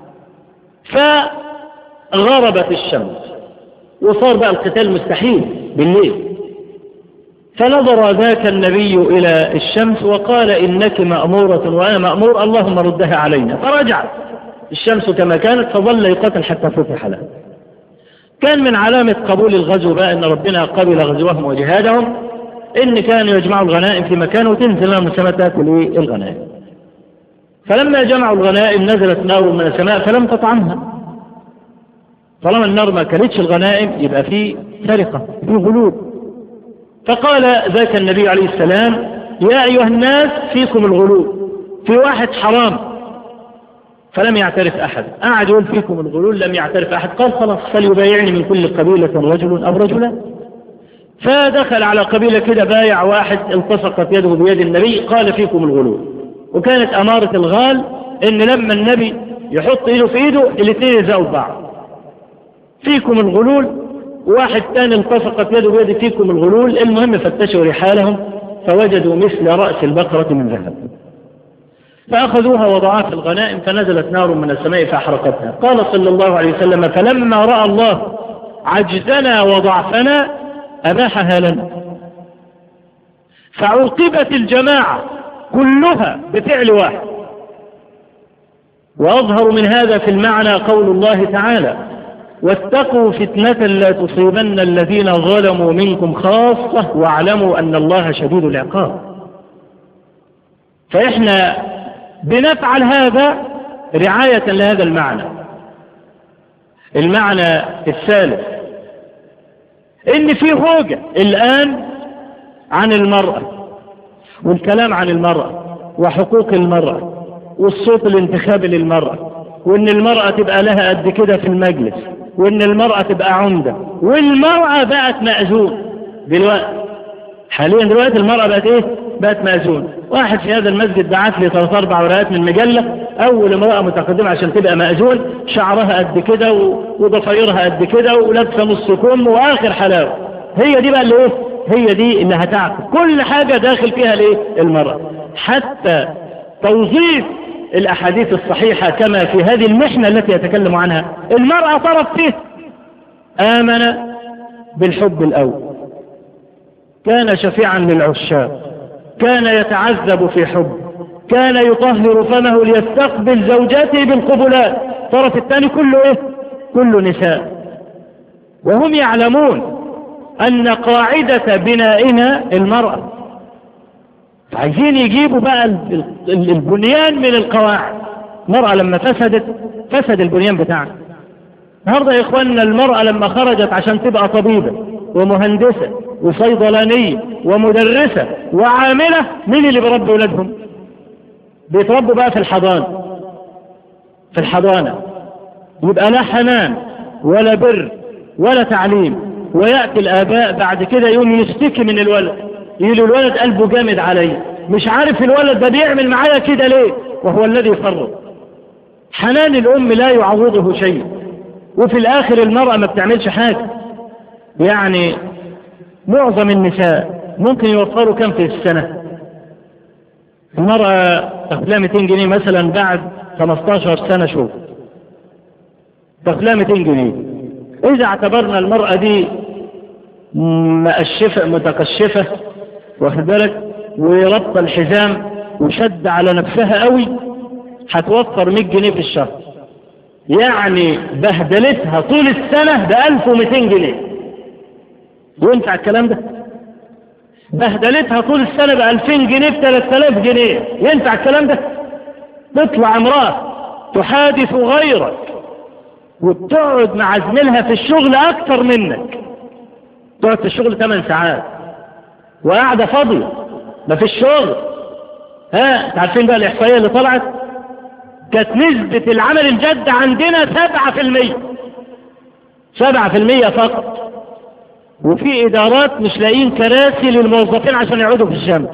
فغربت الشمس وصار بقى القتال مستحيل بالليل. فنظر ذاك النبي إلى الشمس وقال: إنك مأمورة وأنا مأمور، اللهم ردها علينا. فرجعت الشمس كما كانت، فظل يقاتل حتى فتح لها. كان من علامة قبول الغزو بقى أن ربنا قبل غزوهم وجهادهم إن كانوا يجمعوا الغنائم في مكان وتنزل لهم السماء تأكل الغنائم. فلما جمعوا الغنائم نزلت نار من السماء فلم تطعمها. طالما النار ما كلتش الغنائم يبقى في سرقة، في غلول. فقال ذاك النبي عليه السلام: يا أيها الناس فيكم الغلول، في واحد حرام فلم يعترف أحد. قعد يقول فيكم الغلول، لم يعترف أحد. قال خلاص فليبايعني من كل قبيلة رجل أو رجلان. فدخل على قبيلة كده، بايع واحد، التصقت يده بيد النبي، قال فيكم الغلول. وكانت أمارة الغال إن لما النبي يحط إيده في إيده الاثنين يزاوا بعض. فيكم الغلول، واحد تاني التصقت يده بيد فيكم الغلول. المهم فتشوا رحالهم فوجدوا مثل رأس البقرة من ذهب، فأخذوها وضعوها في الغنائم، فنزلت نار من السماء فأحرقتها. قال صلى الله عليه وسلم: فلما رأى الله عجزنا وضعفنا أباحها لنا. فعوقبت الجماعة كلها بفعل واحد. وأظهر من هذا في المعنى قول الله تعالى: واتقوا فتنة لا تصيبن الذين ظلموا منكم خاصة واعلموا أن الله شديد العقاب. فإحنا بنفعل هذا رعاية لهذا المعنى. المعنى الثالث إن في هوجة الآن عن المرأة، والكلام عن المرأة وحقوق المرأة والصوت الانتخابي للمرأة، وإن المرأة تبقى لها قد كده في المجلس، وإن المرأة تبقى عمدة، والمرأة بقت مأذون. حاليا دلوقتي المرأة بقت إيه؟ بقت مأذون. واحد في هذا المسجد بعت لي 3-4 ورقات من مجلة، أول امرأة متقدمة عشان تبقى مأذون، شعرها قد كده وضفايرها قد كده ولابسة نص كم وآخر حلاوة. هي دي بقى اللي إيه؟ هي دي اللي هتعقد كل حاجة داخل فيها الإيه؟ المرأة. حتى توظيف الأحاديث الصحيحة كما في هذه المحنة التي يتكلم عنها، المرأة طرف فيه. آمن بالحب الأول، كان شفيعا للعشاق، كان يتعذب في حب، كان يطهر فمه ليستقبل زوجاته بالقبلات. طرف الثاني كله إيه؟ كله نساء. وهم يعلمون أن قاعدة بنائنا المرأة، عايزين يجيبوا بقى البنيان من القواعد. المرأة لما فسد البنيان بتاعنا. النهارده يا إخواننا المرأة لما خرجت عشان تبقى طبيبة ومهندسة وصيدلانية ومدرسة وعاملة، مين اللي بيربي ولادهم؟ بيتربوا بقى في الحضانة. يبقى لا حنان ولا بر ولا تعليم. ويأتي الآباء بعد كده يوم يشتكي من الولد، يقول الولد قلبه جامد علي، مش عارف الولد ده بيعمل معايا كده ليه، وهو الذي يفرط. حنان الأم لا يعوضه شيء. وفي الآخر المرأة ما بتعملش حاجة. يعني معظم النساء ممكن يوفروا كم في السنة؟ المرأة تاخد 200 جنيه مثلا بعد 15 سنة شوف، تاخد 200 جنيه. إذا اعتبرنا المرأة دي متقشفة، واخد بالك، وربط الحزام وشد على نفسها قوي، هتوفر 100 جنيه في الشهر. يعني بهدلتها طول السنة ب 1200 جنيه. وينفع الكلام ده؟ بهدلتها طول السنة ب 2000 جنيه ب 3000 جنيه. ينفع الكلام ده؟ تطلع امرأة تحادث غيرك وبتقعد مع زميلها في الشغل أكتر منك، تقعد في الشغل 8 ساعات وقاعدة فاضية ما في الشغل. تعرفين بقى الإحصائية اللي طلعت؟ كانت نسبة العمل الجاد عندنا 7%، 7% فقط. وفي إدارات مش لاقين كراسي للموظفين عشان يقعدوا في الشمس،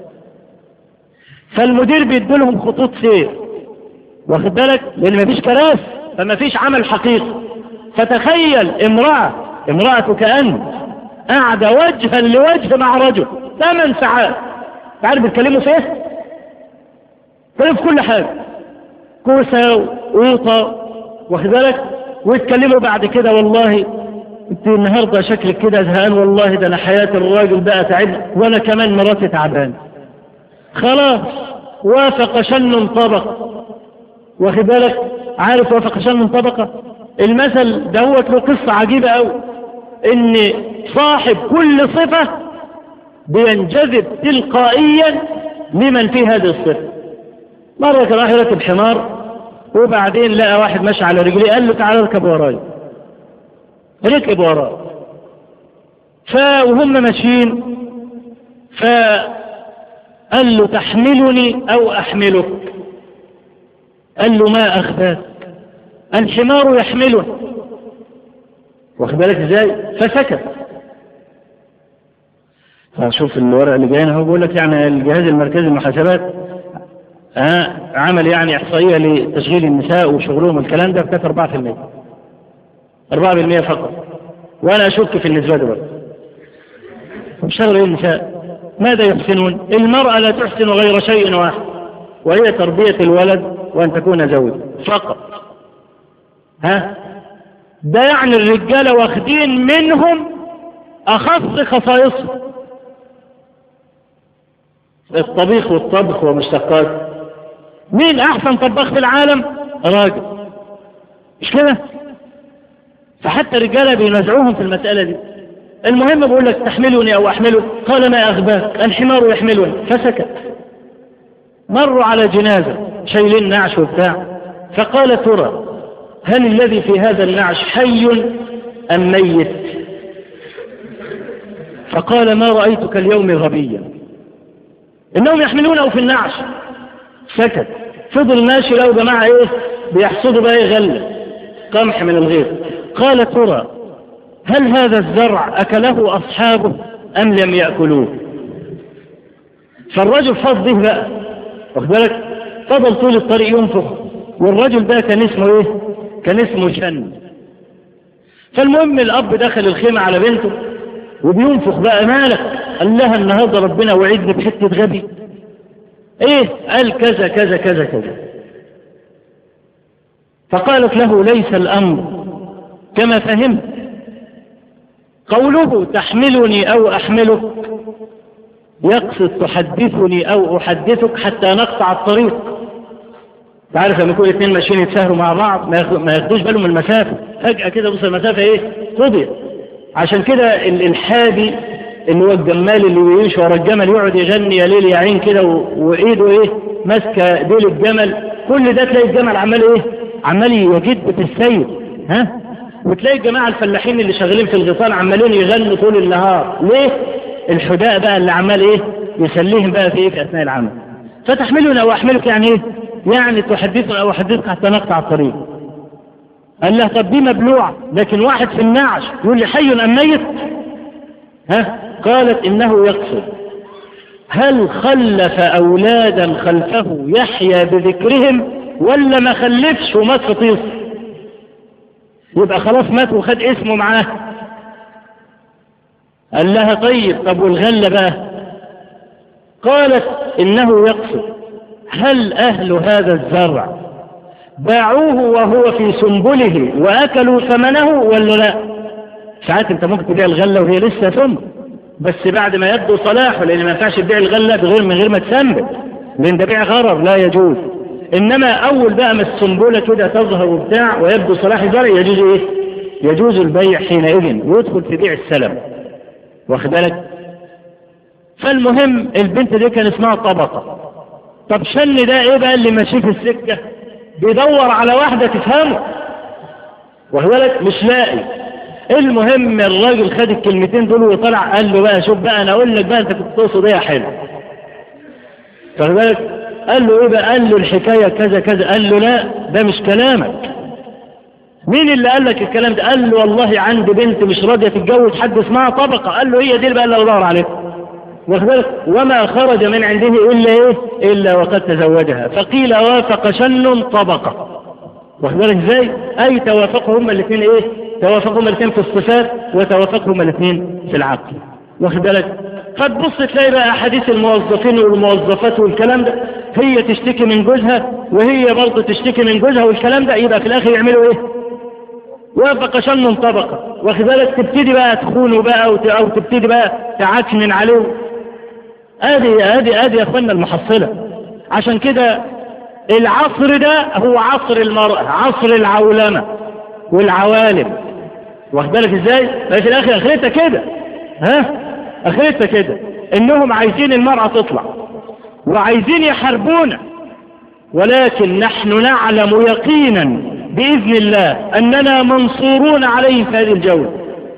فالمدير بيدولهم خطوط سير، واخد بالك، لأن مفيش كراسي فمفيش عمل حقيقي. فتخيل امرأة كأن قاعدة وجها لوجه مع رجل 8 ساعات. تعرف بيتكلموا في ايه؟ بيتكلموا في كل حاجة، كوسة وقوطة، واخد بالك، ويتكلموا بعد كده والله انت النهارده شكلك كده زهقان، والله ده انا حياة الراجل بقى تعبني، وانا كمان مراتي تعبان. خلاص وافق شن طبق، واخد بالك، عارف وافق شن طبقة؟ المثل دوت له قصة عجيبة قوي، ان صاحب كل صفة بينجذب تلقائيا لمن في هذه الصفة. مرة كان راح يركب حمار، وبعدين لقى واحد ماشي على رجليه، قال له تعالى اركب وراي. ركب وراه، وهم ماشيين فقال له تحملني او احملك؟ قال له ما أخفاك؟ الحمار يحمله. واخد بالك ازاي؟ فسكت. فشوف الورق اللي جايين اهو بيقول لك يعني الجهاز المركزي للمحاسبات عمل يعني احصائيه لتشغيل النساء وشغلهم والكلام ده، بكثر 4% فقط. وانا اشك في النسبه دي برضه. شغل النساء ماذا يحسنون؟ المرأة لا تحسن غير شيء واحد، وهي تربية الولد وأن تكون زوجة فقط. ده يعني الرجالة واخدين منهم أخص خصائصهم، الطبيخ والطبخ ومشتقات. مين أحسن طباخ في العالم؟ راجل، مش كده؟ فحتى الرجالة بينازعوهم في المسألة دي. المهم بقول لك تحملني أو أحمله؟ قال ما أغباك؟ الحمار يحملني. فسكت. مروا على جنازة شايلين نعش وبتاع، فقال ترى هل الذي في هذا النعش حي أم ميت؟ فقال ما رأيتك اليوم غبيا، إنهم يحملونه في النعش. سكت. فضل ماشي له جماعة إيه بيحصدوا بقى غلة قمح من الغيط. قال ترى هل هذا الزرع أكله أصحابه أم لم يأكلوه؟ فالرجل فض به بقى، واخد بالك، فضل طول الطريق ينفخ، والرجل ده كان اسمه ايه؟ كان اسمه شن. فالمهم الأب دخل الخيمة على بنته وبينفخ بقى، مالك؟ قال لها النهارده ربنا وعدني بحتة غبي. ايه؟ قال كذا كذا كذا كذا. فقالت له ليس الأمر كما فهمت. قوله تحملني أو أحملك يقصد تحدثني أو أحدثك حتى نقطع الطريق. تعرف لما يكون اثنين ماشيين يتساهروا مع بعض ما ياخدوش بالهم من المسافة، فجأة كده بص المسافة ايه؟ فضيت. عشان كده الحادي اللي هو الجمال اللي بيمشي ورا الجمل يقعد يغني يا ليل يا عين كده وايده ايه؟ ماسكه ديل الجمل، كل ده تلاقي الجمل عمال ايه؟ عمال يجد في السير. وتلاقي الجماعة الفلاحين اللي شغالين في الغيطان عمالين يغنوا طول النهار. ليه؟ الحداء بقى اللي عمال ايه؟ يسليهم بقى في ايه؟ في اثناء العمل. فتحملنا او احملك يعني ايه؟ يعني تحدثنا او احدثك حتى نقطع الطريق. قال له طب دي مبلوعة، لكن واحد في النعش يقول لي حي ام ميت؟ قالت انه يقصد هل خلف اولادا خلفه يحيى بذكرهم ولا ما خلفش ومات في طيس؟ يبقى خلاص مات وخد اسمه معاه. قال لها طيب طب والغلة بقى؟ قالت انه يقصد هل اهل هذا الزرع باعوه وهو في سنبله واكلوا ثمنه ولا لا؟ ساعات انت ممكن تبيع الغلة وهي لسه ثمر، بس بعد ما يبدو صلاحه، لان ما ينفعش تبيع الغلة من غير ما تسنبل، لان ده بيع غرر لا يجوز. انما اول بقى ما السنبلة كده تظهر وبتاع ويبدو صلاح الزرع يجوز ايه؟ يجوز البيع حينئذ ويدخل في بيع السلم، واخد بالك. فالمهم البنت دي كان اسمها طبقة. طب شن ده ايه بقى اللي ماشي في السكة بيدور على واحدة تفهمه، واخد بالك، مش لاقي. المهم الراجل خد الكلمتين دول وطلع قال له بقى شوف بقى انا اقول لك بقى انت كنت تقصد ايه يا حلو، واخد بالك. قال له ايه بقى؟ قال له الحكاية كذا كذا. قال له لا ده مش كلامك. مين اللي قال لك الكلام ده؟ قال له والله عندي بنت مش راضية تتجوز حد اسمها طبقة. قال له هي دي بقى اللي بدور عليها، واخد بالك. وما خرج من عنده الا ايه؟ الا وقد تزوجها. فقيل وافق شن طبقة، واخد بالك ازاي؟ اي توافقوا هما الاثنين ايه؟ توافقوا هما الاثنين في الصفات وتوافقوا هما الاثنين في العقل، واخد بالك. فتبص تلاقي بقى احاديث الموظفين والموظفات والكلام ده، هي تشتكي من جوزها وهي برضه تشتكي من جوزها والكلام ده، يبقى في الاخر يعملوا ايه؟ وافق شن طبقة، واخد بالك. تبتدي بقى تخونه بقى او تبتدي بقى تعكنن عليه. ادي يا اخوانا المحصلة. عشان كده العصر ده هو عصر المرأة، عصر العولمة والعوالم، واخد بالك ازاي؟ في الاخر اخرتها كده، اخرتها كده انهم عايزين المرأة تطلع وعايزين يحاربونا، ولكن نحن نعلم يقينا بإذن الله أننا منصورون عليهم في هذه الجولة.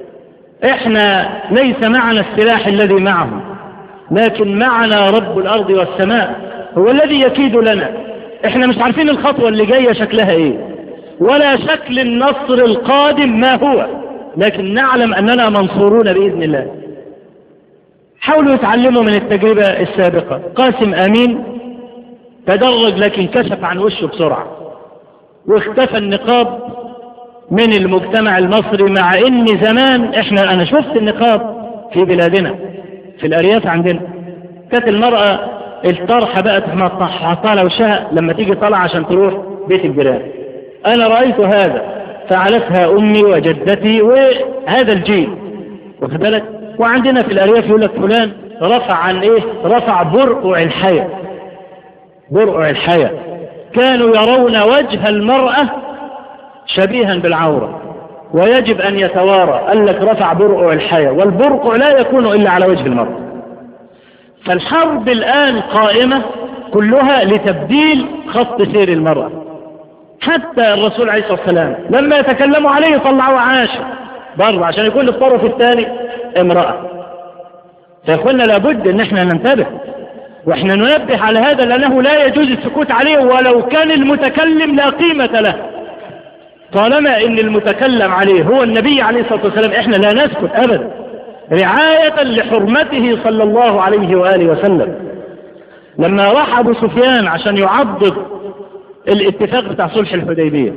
احنا ليس معنا السلاح الذي معهم، لكن معنا رب الأرض والسماء هو الذي يكيد لنا. احنا مش عارفين الخطوة اللي جاية شكلها ايه، ولا شكل النصر القادم ما هو، لكن نعلم أننا منصورون بإذن الله. حاولوا يتعلموا من التجربة السابقة. قاسم أمين تدرج لكن كشف عن وشه بسرعة، واختفى النقاب من المجتمع المصري، مع ان زمان انا شفت النقاب في بلادنا في الأرياف عندنا، كانت المرأة الطرحة بقى حطها على وشها لما تيجي طالعة عشان تروح بيت الجيران. أنا رأيت هذا فعلتها أمي وجدتي وهذا الجيل، واخد بالك. وعندنا في الأرياف يقول لك فلان رفع عن إيه؟ رفع برقع الحياة. برقع الحياة كانوا يرون وجه المرأة شبيها بالعورة ويجب أن يتوارى، قال لك رفع برقع الحياة، والبرقع لا يكون إلا على وجه المرأة. فالحرب الآن قائمة كلها لتبديل خط سير المرأة. حتى الرسول عليه الصلاة والسلام لما يتكلموا عليه يطلعوا عاشر برضه عشان يكون الطرف الثاني امرأة. فيقولنا لابد ان احنا ننتبه واحنا ننبه على هذا، لأنه لا يجوز السكوت عليه ولو كان المتكلم لا قيمة له. طالما ان المتكلم عليه هو النبي عليه الصلاة والسلام احنا لا نسكت ابدا، رعاية لحرمته صلى الله عليه وآله وسلم. لما راح أبو سفيان عشان يعضد الاتفاق بتاع صلح الحديبية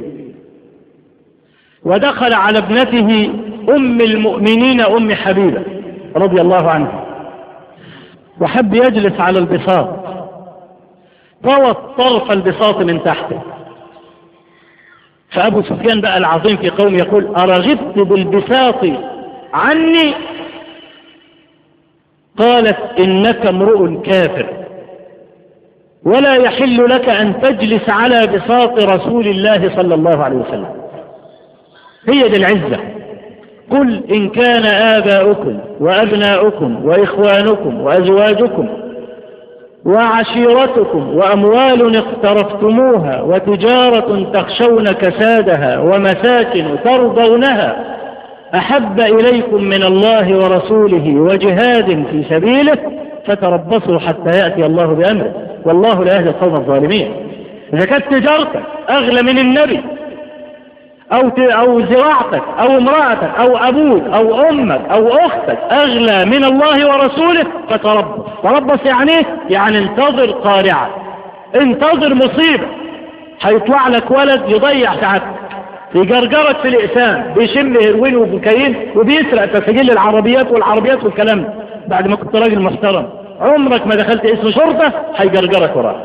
ودخل على ابنته أم المؤمنين أم حبيبة رضي الله عنها وحب يجلس على البساط، طوت طرف البساط من تحته. فأبو سفيان بقى العظيم في قوم يقول أرغبت بالبساط عني؟ قالت إنك امرؤ كافر ولا يحل لك أن تجلس على بساط رسول الله صلى الله عليه وسلم. هي دي العزة. قل إن كان آباؤكم وأبناؤكم وإخوانكم وأزواجكم وعشيرتكم وأموال اقترفتموها وتجارة تخشون كسادها ومساكن ترضونها أحب إليكم من الله ورسوله وجهاد في سبيله فتربصوا حتى يأتي الله بأمره والله لا يهدي القوم الظالمين. إذا كانت تجارتك أغلى من النبي أو زراعتك أو امرأتك أو أبوك أو أمك أو أختك أغلى من الله ورسوله فتربص. تربص يعني انتظر قارعة، انتظر مصيبة، هيطلع لك ولد يضيع ساعتك، يجرجرك في الإقسام، بيشم هيروين وبكايين وبيسرق تسجيل العربيات والكلام ده. بعد ما كنت راجل محترم عمرك ما دخلت اسم شرطة هيجرجرك وراه،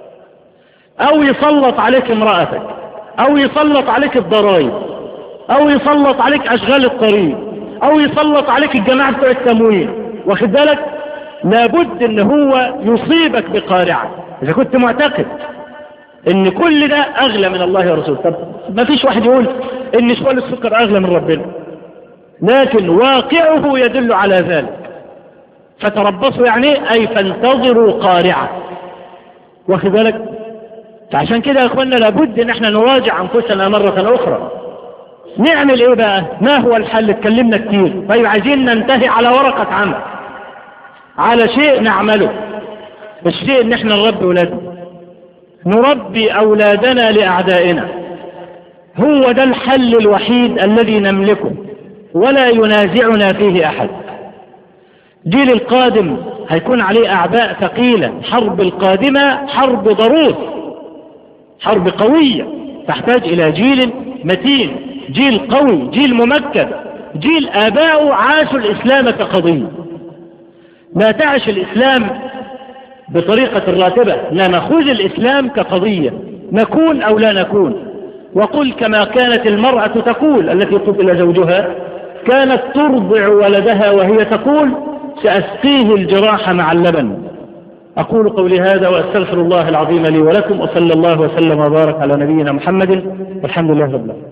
أو يسلط عليك امرأتك، أو يسلط عليك الضرائب، أو يسلط عليك أشغال الطريق، أو يسلط عليك الجماعة بتوع التموين. واخد بالك؟ لابد ان هو يصيبك بقارعة إذا كنت معتقد ان كل ده أغلى من الله ورسوله. طب ما فيش واحد يقول ان شوال السكر أغلى من ربنا، لكن واقعه يدل على ذلك. فتربصوا أي فانتظروا قارعة. واخد بالك؟ فعشان كده يا اخوانا لابد ان احنا نراجع انفسنا مرة اخرى. نعمل ايه بقى؟ ما هو الحل؟ اتكلمنا كتير. طيب عايزين ننتهي على ورقة عمل، على شيء نعمله. الشيء ان احنا نربي اولادنا، نربي اولادنا لاعدائنا. هو ده الحل الوحيد الذي نملكه ولا ينازعنا فيه احد. جيل القادم هيكون عليه اعباء ثقيلة. حرب القادمة حرب ضروس، حرب قوية تحتاج إلى جيل متين، جيل قوي، جيل ممكن، جيل آباؤه عاشوا الإسلام كقضية. لا تعش الإسلام بطريقة الراتبة، لا نأخذ الإسلام كقضية، نكون أو لا نكون. وقل كما كانت المرأة تقول التي قتل زوجها، كانت ترضع ولدها وهي تقول سأسقيه الجراح مع اللبن. أقول قولي هذا وأستغفر الله العظيم لي ولكم، وصلى الله وسلم وبارك على نبينا محمد والحمد لله رب العالمين.